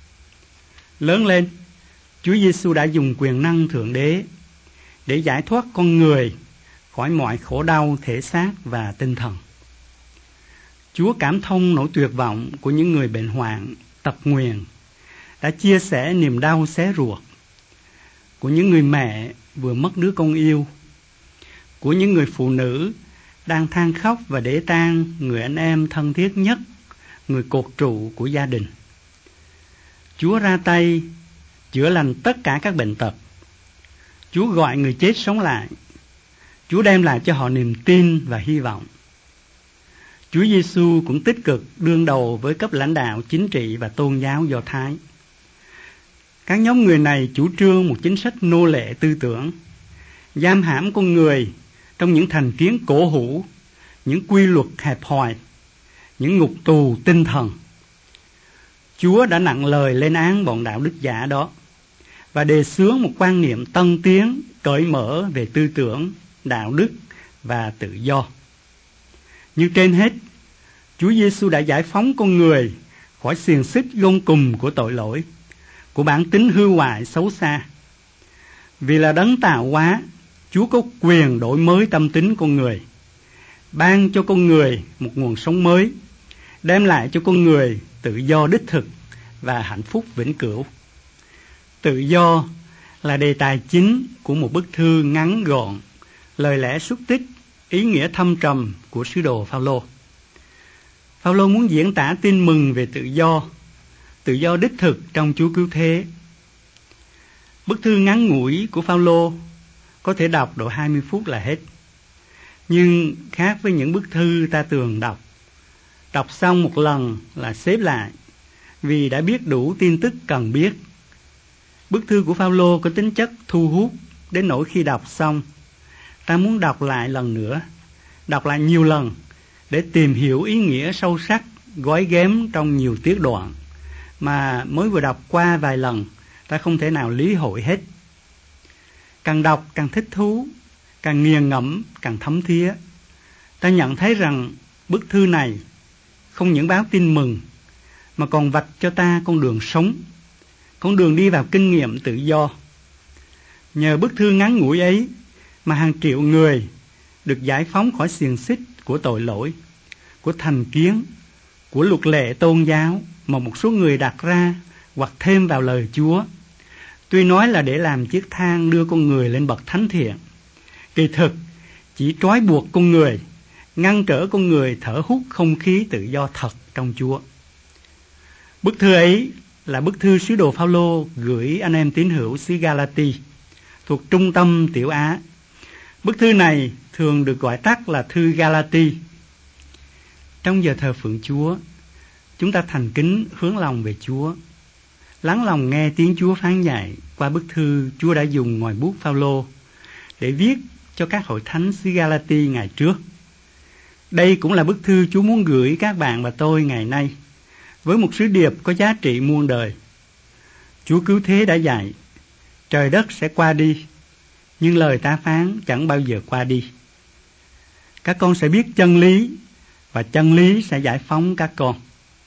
Lớn lên, Chúa Giêsu đã dùng quyền năng thượng đế để giải thoát con người khỏi mọi khổ đau thể xác và tinh thần. Chúa cảm thông nỗi tuyệt vọng của những người bệnh hoạn, tật nguyền, đã chia sẻ niềm đau xé ruột của những người mẹ vừa mất đứa con yêu, của những người phụ nữ đang than khóc và để tang người anh em thân thiết nhất, người cột trụ của gia đình. Chúa ra tay chữa lành tất cả các bệnh tật. Chúa gọi người chết sống lại. Chúa đem lại cho họ niềm tin và hy vọng. Chúa Giêsu cũng tích cực đương đầu với cấp lãnh đạo chính trị và tôn giáo Do Thái. Các nhóm người này chủ trương một chính sách nô lệ tư tưởng, giam hãm con người trong những thành kiến cổ hủ, những quy luật hẹp hòi, những ngục tù tinh thần. Chúa đã nặng lời lên án bọn đạo đức giả đó và đề xướng một quan niệm tân tiến, cởi mở về tư tưởng, đạo đức và tự do. Nhưng trên hết, Chúa Giêsu đã giải phóng con người khỏi xiềng xích gông cùm của tội lỗi, của bản tính hư hoại xấu xa. Vì là đấng tạo hóa, Chúa có quyền đổi mới tâm tính con người, ban cho con người một nguồn sống mới, đem lại cho con người tự do đích thực và hạnh phúc vĩnh cửu. Tự do là đề tài chính của một bức thư ngắn gọn, lời lẽ xúc tích, ý nghĩa thâm trầm của sứ đồ Phao-lô. Phao-lô muốn diễn tả tin mừng về tự do, tự do đích thực trong Chúa cứu thế. Bức thư ngắn ngủi của Phao-lô có thể đọc độ hai mươi phút là hết. Nhưng khác với những bức thư ta thường đọc, đọc xong một lần là xếp lại, vì đã biết đủ tin tức cần biết. Bức thư của Phao-lô có tính chất thu hút đến nỗi khi đọc xong, ta muốn đọc lại lần nữa, đọc lại nhiều lần để tìm hiểu ý nghĩa sâu sắc gói ghém trong nhiều tiết đoạn mà mới vừa đọc qua vài lần ta không thể nào lý hội hết. Càng đọc càng thích thú, càng nghiền ngẫm càng thấm thía. Ta nhận thấy rằng bức thư này không những báo tin mừng mà còn vạch cho ta con đường sống, con đường đi vào kinh nghiệm tự do. Nhờ bức thư ngắn ngủi ấy mà hàng triệu người được giải phóng khỏi xiềng xích của tội lỗi, của thành kiến, của luật lệ tôn giáo mà một số người đặt ra hoặc thêm vào lời Chúa. Tuy nói là để làm chiếc thang đưa con người lên bậc thánh thiện, kỳ thực chỉ trói buộc con người, ngăn trở con người thở hút không khí tự do thật trong Chúa. Bức thư ấy là bức thư sứ đồ Phao-lô gửi anh em tín hữu xứ Ga-la-ti thuộc trung tâm Tiểu Á. Bức thư này thường được gọi tắt là thư Ga-la-ti. Trong giờ thờ phượng Chúa, chúng ta thành kính hướng lòng về Chúa, lắng lòng nghe tiếng Chúa phán dạy qua bức thư Chúa đã dùng ngòi bút Phao-lô để viết cho các hội thánh xứ Ga-la-ti ngày trước. Đây cũng là bức thư Chúa muốn gửi các bạn và tôi ngày nay, với một sứ điệp có giá trị muôn đời. Chúa cứu thế đã dạy, trời đất sẽ qua đi, nhưng lời ta phán chẳng bao giờ qua đi. Các con sẽ biết chân lý, và chân lý sẽ giải phóng các con.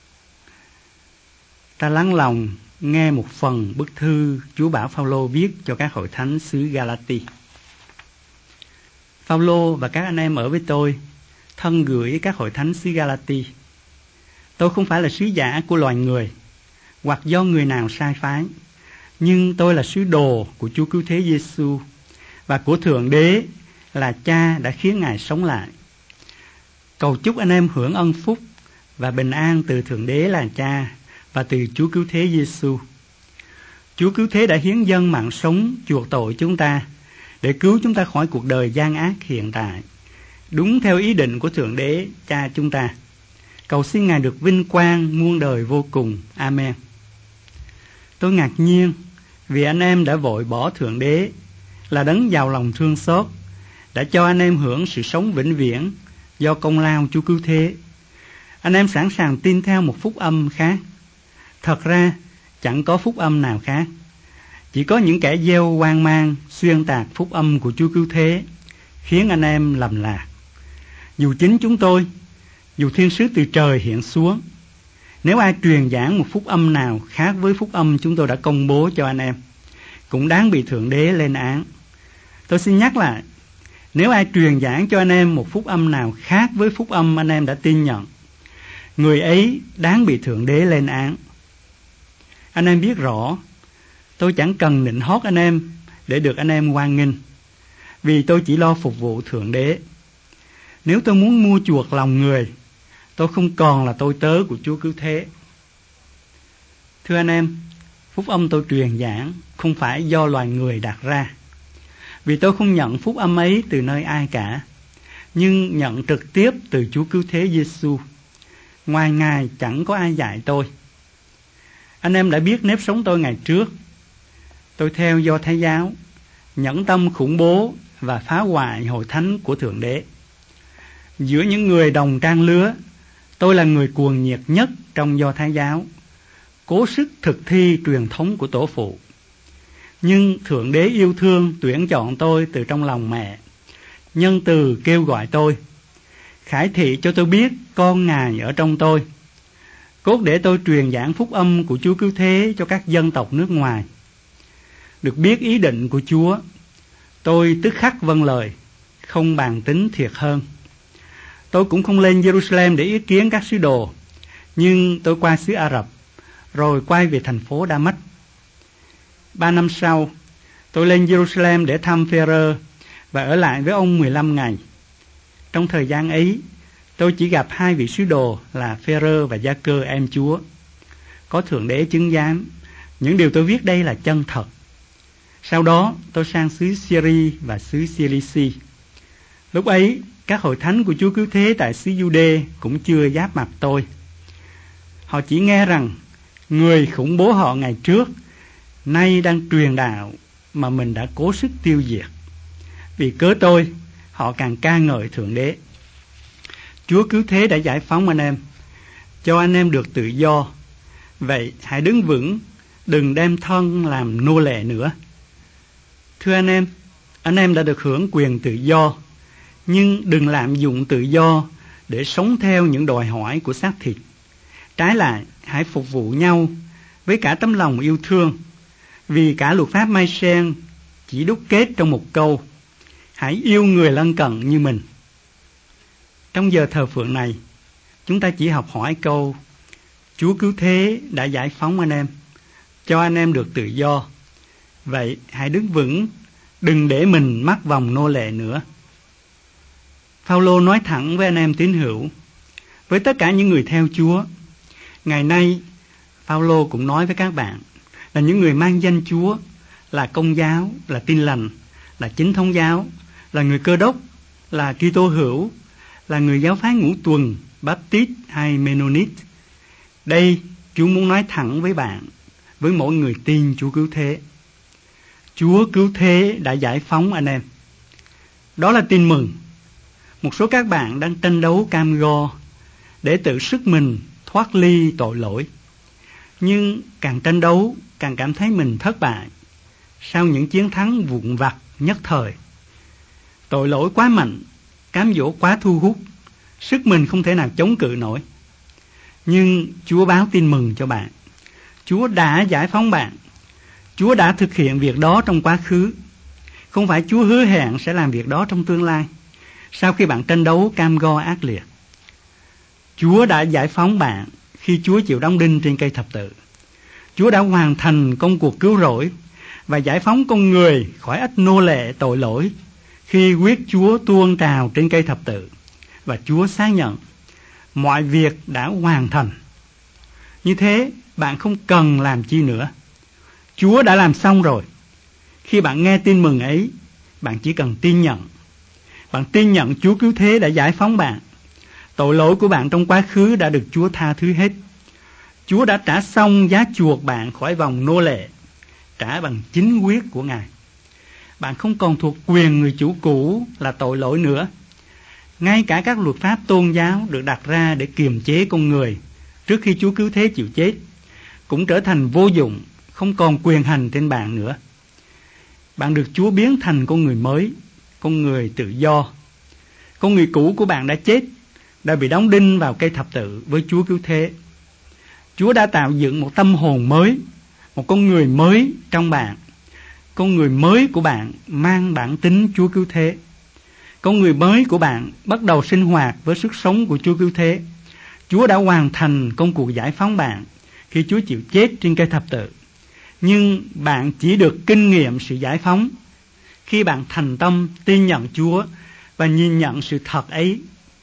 Ta lắng lòng nghe một phần bức thư Chúa bảo Phao-lô viết cho các hội thánh xứ Ga-la-ti. Phao-lô và các anh em ở với tôi thân gửi các hội thánh xứ Ga-la-ti. Tôi không phải là sứ giả của loài người hoặc do người nào sai phái, nhưng tôi là sứ đồ của Chúa Cứu Thế Giêsu và của Thượng Đế là Cha đã khiến Ngài sống lại. Cầu chúc anh em hưởng ân phúc và bình an từ Thượng Đế là Cha và từ Chúa Cứu Thế Giêsu. Chúa Cứu Thế đã hiến dâng mạng sống chuộc tội chúng ta để cứu chúng ta khỏi cuộc đời gian ác hiện tại, đúng theo ý định của Thượng Đế Cha chúng ta. Cầu xin Ngài được vinh quang muôn đời vô cùng. Amen. Tôi ngạc nhiên vì anh em đã vội bỏ Thượng Đế là đấng giàu lòng thương xót, đã cho anh em hưởng sự sống vĩnh viễn do công lao Chúa Cứu Thế. Anh em sẵn sàng tin theo một phúc âm khác. Thật ra chẳng có phúc âm nào khác, chỉ có những kẻ gieo hoang mang xuyên tạc phúc âm của Chúa Cứu Thế, khiến anh em lầm lạc. Dù chính chúng tôi, dù thiên sứ từ trời hiện xuống, nếu ai truyền giảng một phúc âm nào khác với phúc âm chúng tôi đã công bố cho anh em, cũng đáng bị Thượng Đế lên án. Tôi xin nhắc lại, nếu ai truyền giảng cho anh em một phúc âm nào khác với phúc âm anh em đã tin nhận, người ấy đáng bị Thượng Đế lên án. Anh em biết rõ, tôi chẳng cần nịnh hót anh em để được anh em hoan nghênh, vì tôi chỉ lo phục vụ Thượng Đế. Nếu tôi muốn mua chuộc lòng người, tôi không còn là tôi tớ của Chúa Cứu Thế. Thưa anh em, phúc âm tôi truyền giảng không phải do loài người đặt ra, vì tôi không nhận phúc âm ấy từ nơi ai cả, nhưng nhận trực tiếp từ Chúa Cứu Thế Giêsu. Ngoài Ngài chẳng có ai dạy tôi. Anh em đã biết nếp sống tôi ngày trước. Tôi theo Do Thái giáo, nhẫn tâm khủng bố và phá hoại hội thánh của Thượng Đế. Giữa những người đồng trang lứa, tôi là người cuồng nhiệt nhất trong Do Thái giáo, cố sức thực thi truyền thống của tổ phụ. Nhưng Thượng Đế yêu thương tuyển chọn tôi từ trong lòng mẹ, nhân từ kêu gọi tôi, khải thị cho tôi biết con Ngài ở trong tôi, cốt để tôi truyền giảng phúc âm của Chúa Cứu Thế cho các dân tộc nước ngoài. Được biết ý định của Chúa, tôi tức khắc vâng lời, không bàn tính thiệt hơn. Tôi cũng không lên Jerusalem để ý kiến các sứ đồ, nhưng tôi qua xứ Ả Rập, rồi quay về thành phố Đa-mách. Ba năm sau, tôi lên Jerusalem để thăm Phêrô và ở lại với ông mười lăm ngày. Trong thời gian ấy, tôi chỉ gặp hai vị sứ đồ là Phêrô và Gia-cơ em Chúa. Có Thượng Đế chứng giám, những điều tôi viết đây là chân thật. Sau đó, tôi sang xứ Syri và xứ Cilici. Lúc ấy, các hội thánh của Chúa Cứu Thế tại xứ Giu-đê cũng chưa giáp mặt tôi. Họ chỉ nghe rằng người khủng bố họ ngày trước nay đang truyền đạo mà mình đã cố sức tiêu diệt. Vì cớ tôi, họ càng ca ngợi Thượng Đế. Chúa Cứu Thế đã giải phóng anh em, cho anh em được tự do. Vậy hãy đứng vững, đừng đem thân làm nô lệ nữa. Thưa anh em, anh em đã được hưởng quyền tự do, nhưng đừng lạm dụng tự do để sống theo những đòi hỏi của xác thịt. Trái lại, hãy phục vụ nhau với cả tấm lòng yêu thương, vì cả luật pháp Môi-se chỉ đúc kết trong một câu: hãy yêu người lân cận như mình. Trong giờ thờ phượng này, chúng ta chỉ học hỏi câu: Chúa cứu thế đã giải phóng anh em, cho anh em được tự do. Vậy hãy đứng vững, đừng để mình mắc vòng nô lệ nữa. Phao-lô nói thẳng với anh em tín hữu, với tất cả những người theo Chúa. Ngày nay, Phao-lô cũng nói với các bạn là những người mang danh Chúa, là Công giáo, là Tin lành, là Chính thống giáo, là người Cơ đốc, là Kitô hữu, là người giáo phái Ngũ tuần, Baptist hay Mennonite. Đây, Chúa muốn nói thẳng với bạn, với mỗi người tin Chúa cứu thế. Chúa cứu thế đã giải phóng anh em. Đó là tin mừng. Một số các bạn đang tranh đấu cam go để tự sức mình thoát ly tội lỗi. Nhưng càng tranh đấu, càng cảm thấy mình thất bại sau những chiến thắng vụn vặt nhất thời. Tội lỗi quá mạnh, cám dỗ quá thu hút, sức mình không thể nào chống cự nổi. Nhưng Chúa báo tin mừng cho bạn. Chúa đã giải phóng bạn. Chúa đã thực hiện việc đó trong quá khứ. Không phải Chúa hứa hẹn sẽ làm việc đó trong tương lai, sau khi bạn tranh đấu cam go ác liệt. Chúa đã giải phóng bạn khi Chúa chịu đóng đinh trên cây thập tự. Chúa đã hoàn thành công cuộc cứu rỗi và giải phóng con người khỏi ách nô lệ tội lỗi khi huyết Chúa tuôn trào trên cây thập tự. Và Chúa xác nhận mọi việc đã hoàn thành. Như thế, bạn không cần làm chi nữa. Chúa đã làm xong rồi. Khi bạn nghe tin mừng ấy, bạn chỉ cần tin nhận. Bạn tin nhận Chúa cứu thế đã giải phóng bạn. Tội lỗi của bạn trong quá khứ đã được Chúa tha thứ hết. Chúa đã trả xong giá chuộc bạn khỏi vòng nô lệ, trả bằng chính huyết của Ngài. Bạn không còn thuộc quyền người chủ cũ là tội lỗi nữa. Ngay cả các luật pháp tôn giáo được đặt ra để kiềm chế con người trước khi Chúa cứu thế chịu chết cũng trở thành vô dụng, không còn quyền hành trên bạn nữa. Bạn được Chúa biến thành con người mới, con người tự do. Con người cũ của bạn đã chết, đã bị đóng đinh vào cây thập tự với Chúa cứu thế. Chúa đã tạo dựng một tâm hồn mới, một con người mới trong bạn. Con người mới của bạn mang bản tính Chúa cứu thế. Con người mới của bạn bắt đầu sinh hoạt với sức sống của Chúa cứu thế. Chúa đã hoàn thành công cuộc giải phóng bạn khi Chúa chịu chết trên cây thập tự. Nhưng bạn chỉ được kinh nghiệm sự giải phóng khi bạn thành tâm tin nhận Chúa và nhìn nhận sự thật ấy.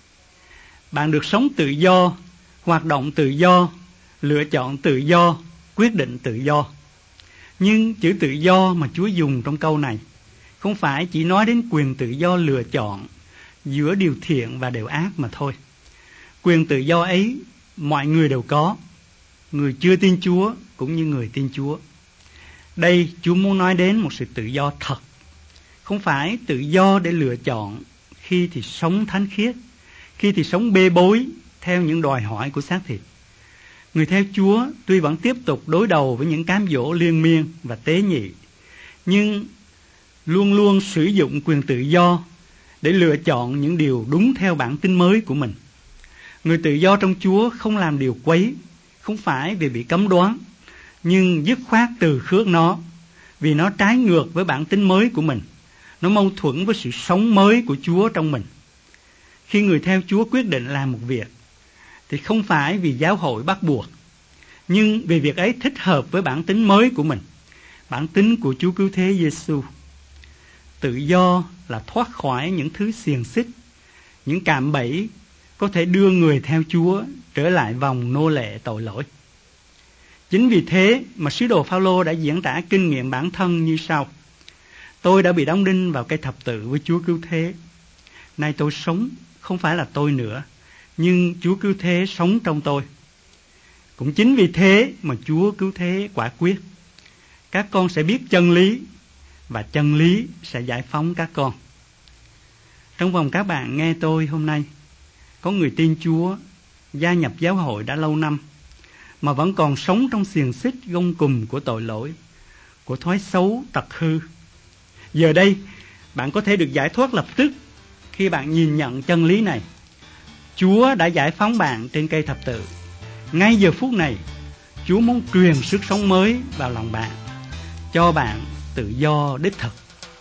Bạn được sống tự do, hoạt động tự do, lựa chọn tự do, quyết định tự do. Nhưng chữ tự do mà Chúa dùng trong câu này không phải chỉ nói đến quyền tự do lựa chọn giữa điều thiện và điều ác mà thôi. Quyền tự do ấy mọi người đều có, người chưa tin Chúa cũng như người tin Chúa. Đây Chúa muốn nói đến một sự tự do thật, không phải tự do để lựa chọn khi thì sống thánh khiết, khi thì sống bê bối theo những đòi hỏi của xác thịt. Người theo Chúa tuy vẫn tiếp tục đối đầu với những cám dỗ liên miên và tế nhị, nhưng luôn luôn sử dụng quyền tự do để lựa chọn những điều đúng theo bản tính mới của mình. Người tự do trong Chúa không làm điều quấy, không phải vì bị cấm đoán, nhưng dứt khoát từ khước nó, vì nó trái ngược với bản tính mới của mình. Nó mâu thuẫn với sự sống mới của Chúa trong mình. Khi người theo Chúa quyết định làm một việc, thì không phải vì giáo hội bắt buộc, nhưng vì việc ấy thích hợp với bản tính mới của mình, bản tính của Chúa cứu thế Giêsu. Tự do là thoát khỏi những thứ xiềng xích, những cạm bẫy có thể đưa người theo Chúa trở lại vòng nô lệ tội lỗi. Chính vì thế mà sứ đồ Phao-lô đã diễn tả kinh nghiệm bản thân như sau: Tôi đã bị đóng đinh vào cây thập tự với Chúa cứu thế. Nay tôi sống, không phải là tôi nữa, nhưng Chúa cứu thế sống trong tôi. Cũng chính vì thế mà Chúa cứu thế quả quyết: Các con sẽ biết chân lý, và chân lý sẽ giải phóng các con. Trong vòng các bạn nghe tôi hôm nay, có người tin Chúa, gia nhập giáo hội đã lâu năm, mà vẫn còn sống trong xiềng xích gông cùm của tội lỗi, của thói xấu tật hư. Giờ đây, bạn có thể được giải thoát lập tức khi bạn nhìn nhận chân lý này. Chúa đã giải phóng bạn trên cây thập tự. Ngay giờ phút này, Chúa muốn truyền sức sống mới vào lòng bạn, cho bạn tự do đích thực.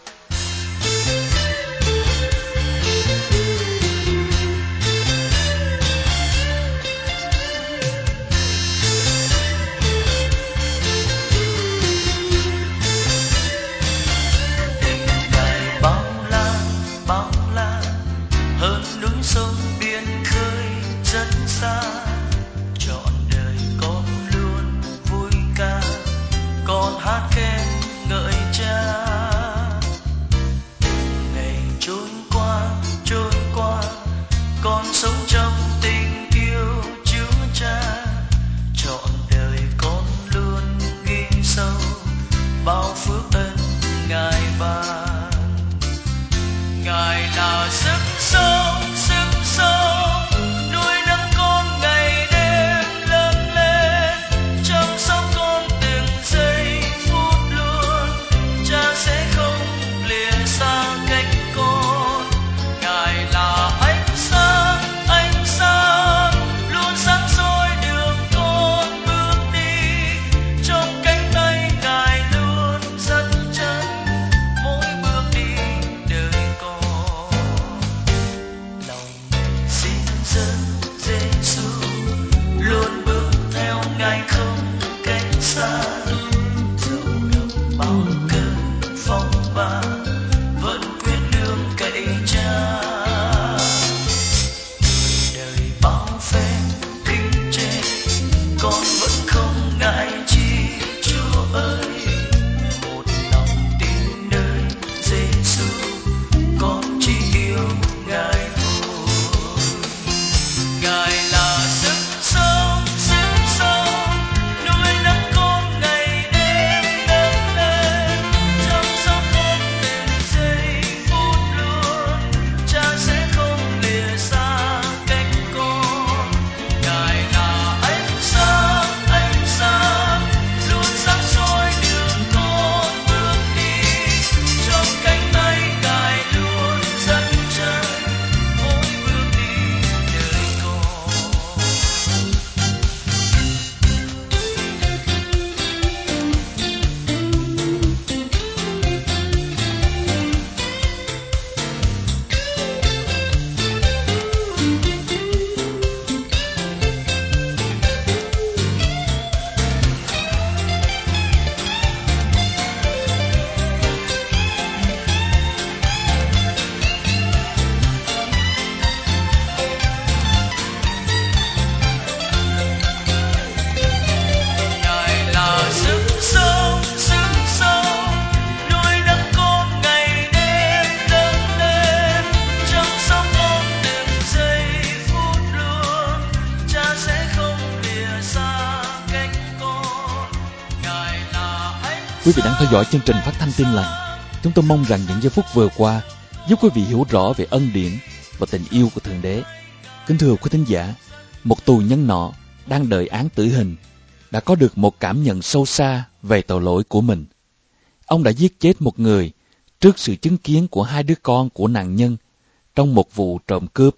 Quý vị đang theo dõi chương trình phát thanh Tin Lành. Chúng tôi mong rằng những giây phút vừa qua giúp quý vị hiểu rõ về ân điển và tình yêu của Thượng Đế. Kính thưa quý thính giả, một tù nhân nọ đang đợi án tử hình đã có được một cảm nhận sâu xa về tội lỗi của mình. Ông đã giết chết một người trước sự chứng kiến của hai đứa con của nạn nhân trong một vụ trộm cướp.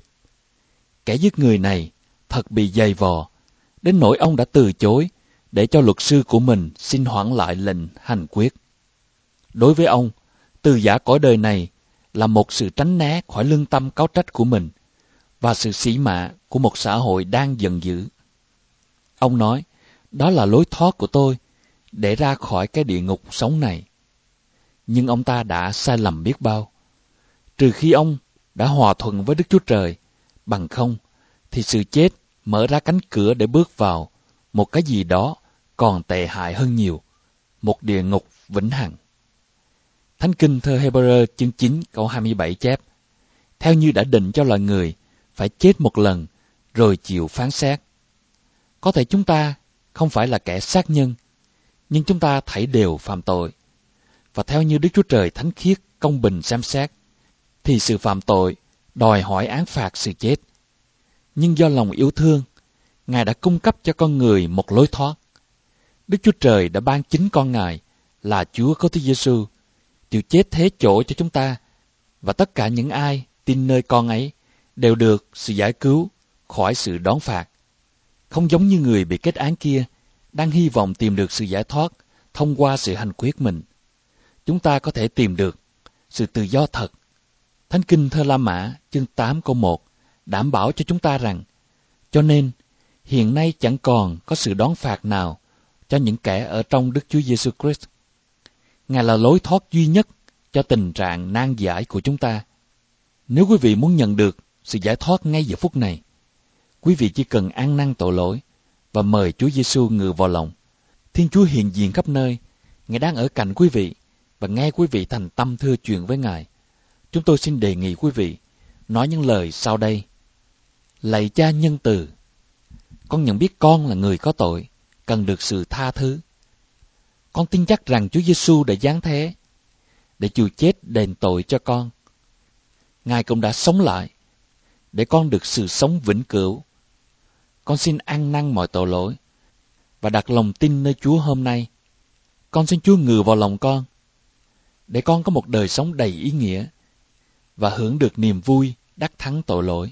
Kẻ giết người này thật bị dày vò, đến nỗi ông đã từ chối để cho luật sư của mình xin hoãn lại lệnh hành quyết. Đối với ông, từ giã cõi đời này là một sự tránh né khỏi lương tâm cáo trách của mình và sự sỉ mạ của một xã hội đang giận dữ. Ông nói, đó là lối thoát của tôi để ra khỏi cái địa ngục sống này. Nhưng ông ta đã sai lầm biết bao. Trừ khi ông đã hòa thuận với Đức Chúa Trời, bằng không thì sự chết mở ra cánh cửa để bước vào một cái gì đó còn tệ hại hơn nhiều, một địa ngục vĩnh hằng. Thánh Kinh thơ Hebrew chương chín câu hai mươi bảy chép, theo như đã định cho loài người phải chết một lần rồi chịu phán xét. Có thể chúng ta không phải là kẻ sát nhân, nhưng chúng ta thảy đều phạm tội. Và theo như Đức Chúa Trời thánh khiết, công bình xem xét, thì sự phạm tội đòi hỏi án phạt sự chết. Nhưng do lòng yêu thương, Ngài đã cung cấp cho con người một lối thoát. Đức Chúa Trời đã ban chính con Ngài là Chúa Cứu Thế Giêsu chịu chết thế chỗ cho chúng ta, và tất cả những ai tin nơi con ấy đều được sự giải cứu khỏi sự đón phạt. Không giống như người bị kết án kia, đang hy vọng tìm được sự giải thoát thông qua sự hành quyết mình. Chúng ta có thể tìm được sự tự do thật. Thánh Kinh Thơ La Mã chương tám câu một đảm bảo cho chúng ta rằng, cho nên hiện nay chẳng còn có sự đón phạt nào cho những kẻ ở trong Đức Chúa Giêsu Christ. Ngài là lối thoát duy nhất cho tình trạng nan giải của chúng ta. Nếu quý vị muốn nhận được sự giải thoát ngay giờ phút này, quý vị chỉ cần ăn năn tội lỗi và mời Chúa Giêsu ngự vào lòng. Thiên Chúa hiện diện khắp nơi, Ngài đang ở cạnh quý vị và nghe quý vị thành tâm thưa chuyện với Ngài. Chúng tôi xin đề nghị quý vị nói những lời sau đây. Lạy Cha nhân từ, con nhận biết con là người có tội, cần được sự tha thứ. Con tin chắc rằng Chúa Giêsu đã giáng thế để chịu chết đền tội cho con. Ngài cũng đã sống lại để con được sự sống vĩnh cửu. Con xin ăn năn mọi tội lỗi và đặt lòng tin nơi Chúa hôm nay. Con xin Chúa ngự vào lòng con để con có một đời sống đầy ý nghĩa và hưởng được niềm vui đắc thắng tội lỗi.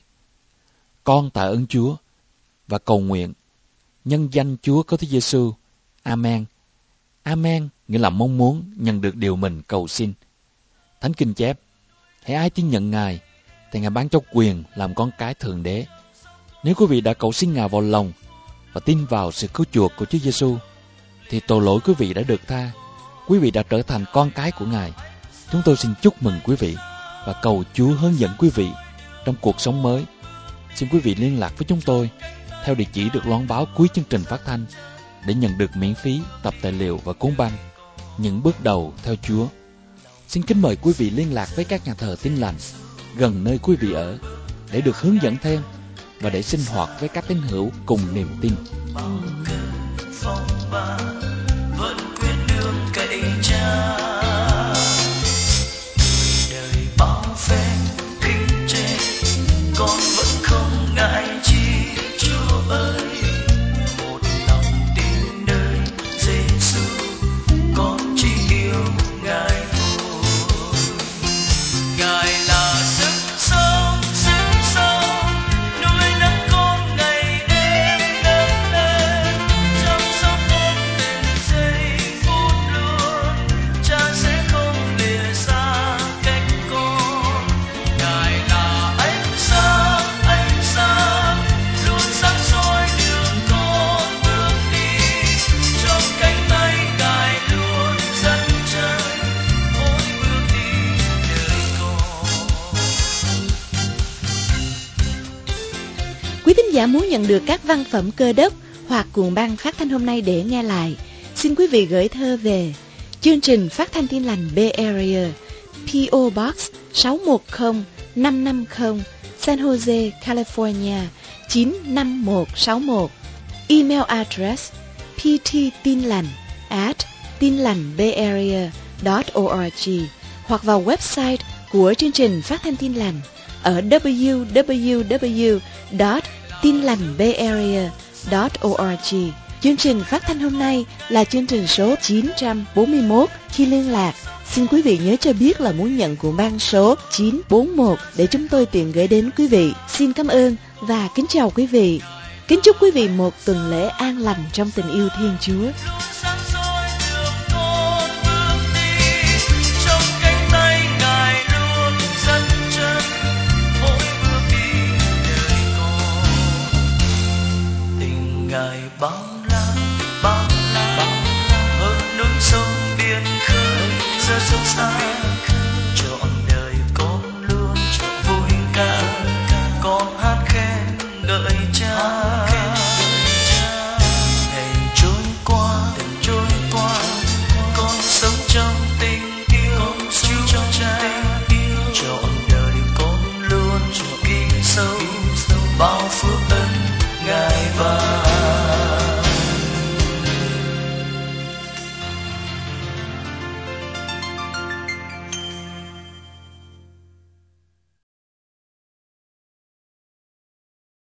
Con tạ ơn Chúa và cầu nguyện nhân danh Chúa có Chúa Giêsu. Amen. Amen nghĩa là mong muốn nhận được điều mình cầu xin. Thánh Kinh chép, hãy ai tin nhận Ngài thì Ngài ban cho quyền làm con cái Thượng Đế. Nếu quý vị đã cầu xin Ngài vào lòng và tin vào sự cứu chuộc của Chúa Giêsu, thì tội lỗi quý vị đã được tha. Quý vị đã trở thành con cái của Ngài. Chúng tôi xin chúc mừng quý vị và cầu Chúa hướng dẫn quý vị trong cuộc sống mới. Xin quý vị liên lạc với chúng tôi theo địa chỉ được loan báo cuối chương trình phát thanh để nhận được miễn phí tập tài liệu và cuốn băng Những bước đầu theo Chúa. Xin kính mời quý vị liên lạc với các nhà thờ Tin Lành gần nơi quý vị ở để được hướng dẫn thêm và để sinh hoạt với các tín hữu cùng niềm tin. Vẫn quyết đương cậy Cha, đời bao phen kinh chế, con vẫn không ngại chi. Chúa ơi, một lòng tin nơi Giêsu, con chỉ yêu Ngài thôi. Ngài là sức sống, sức sống nuôi nấng con ngày đêm lớn lên, chăm sóc con từng giây phút luôn. Cha sẽ không lìa xa cách con. Ngài là ánh sáng, ánh sáng luôn sáng soi đường con bước đi. Trong cánh tay Ngài luôn dẫn chân mỗi bước đi đời con. Quý thính giả muốn nhận được các văn phẩm Cơ Đốc hoặc cuộn băng phát thanh hôm nay để nghe lại, xin quý vị gửi thơ về chương trình Phát thanh Tin Lành Bay Area, pê ô Box sáu một không năm năm không, San Jose, California chín năm một sáu một. Email address pttinlành at tinlành.bayarea chấm org hoặc vào website của chương trình Phát thanh Tin Lành ở w w w chấm tinlành.bayarea chấm org. Chương trình phát thanh hôm nay là chương trình số chín trăm bốn mươi mốt. Khi liên lạc, xin quý vị nhớ cho biết là muốn nhận cuộn băng số chín bốn một để chúng tôi tiện gửi đến quý vị. Xin cảm ơn và kính chào quý vị. Kính chúc quý vị một tuần lễ an lành trong tình yêu Thiên Chúa.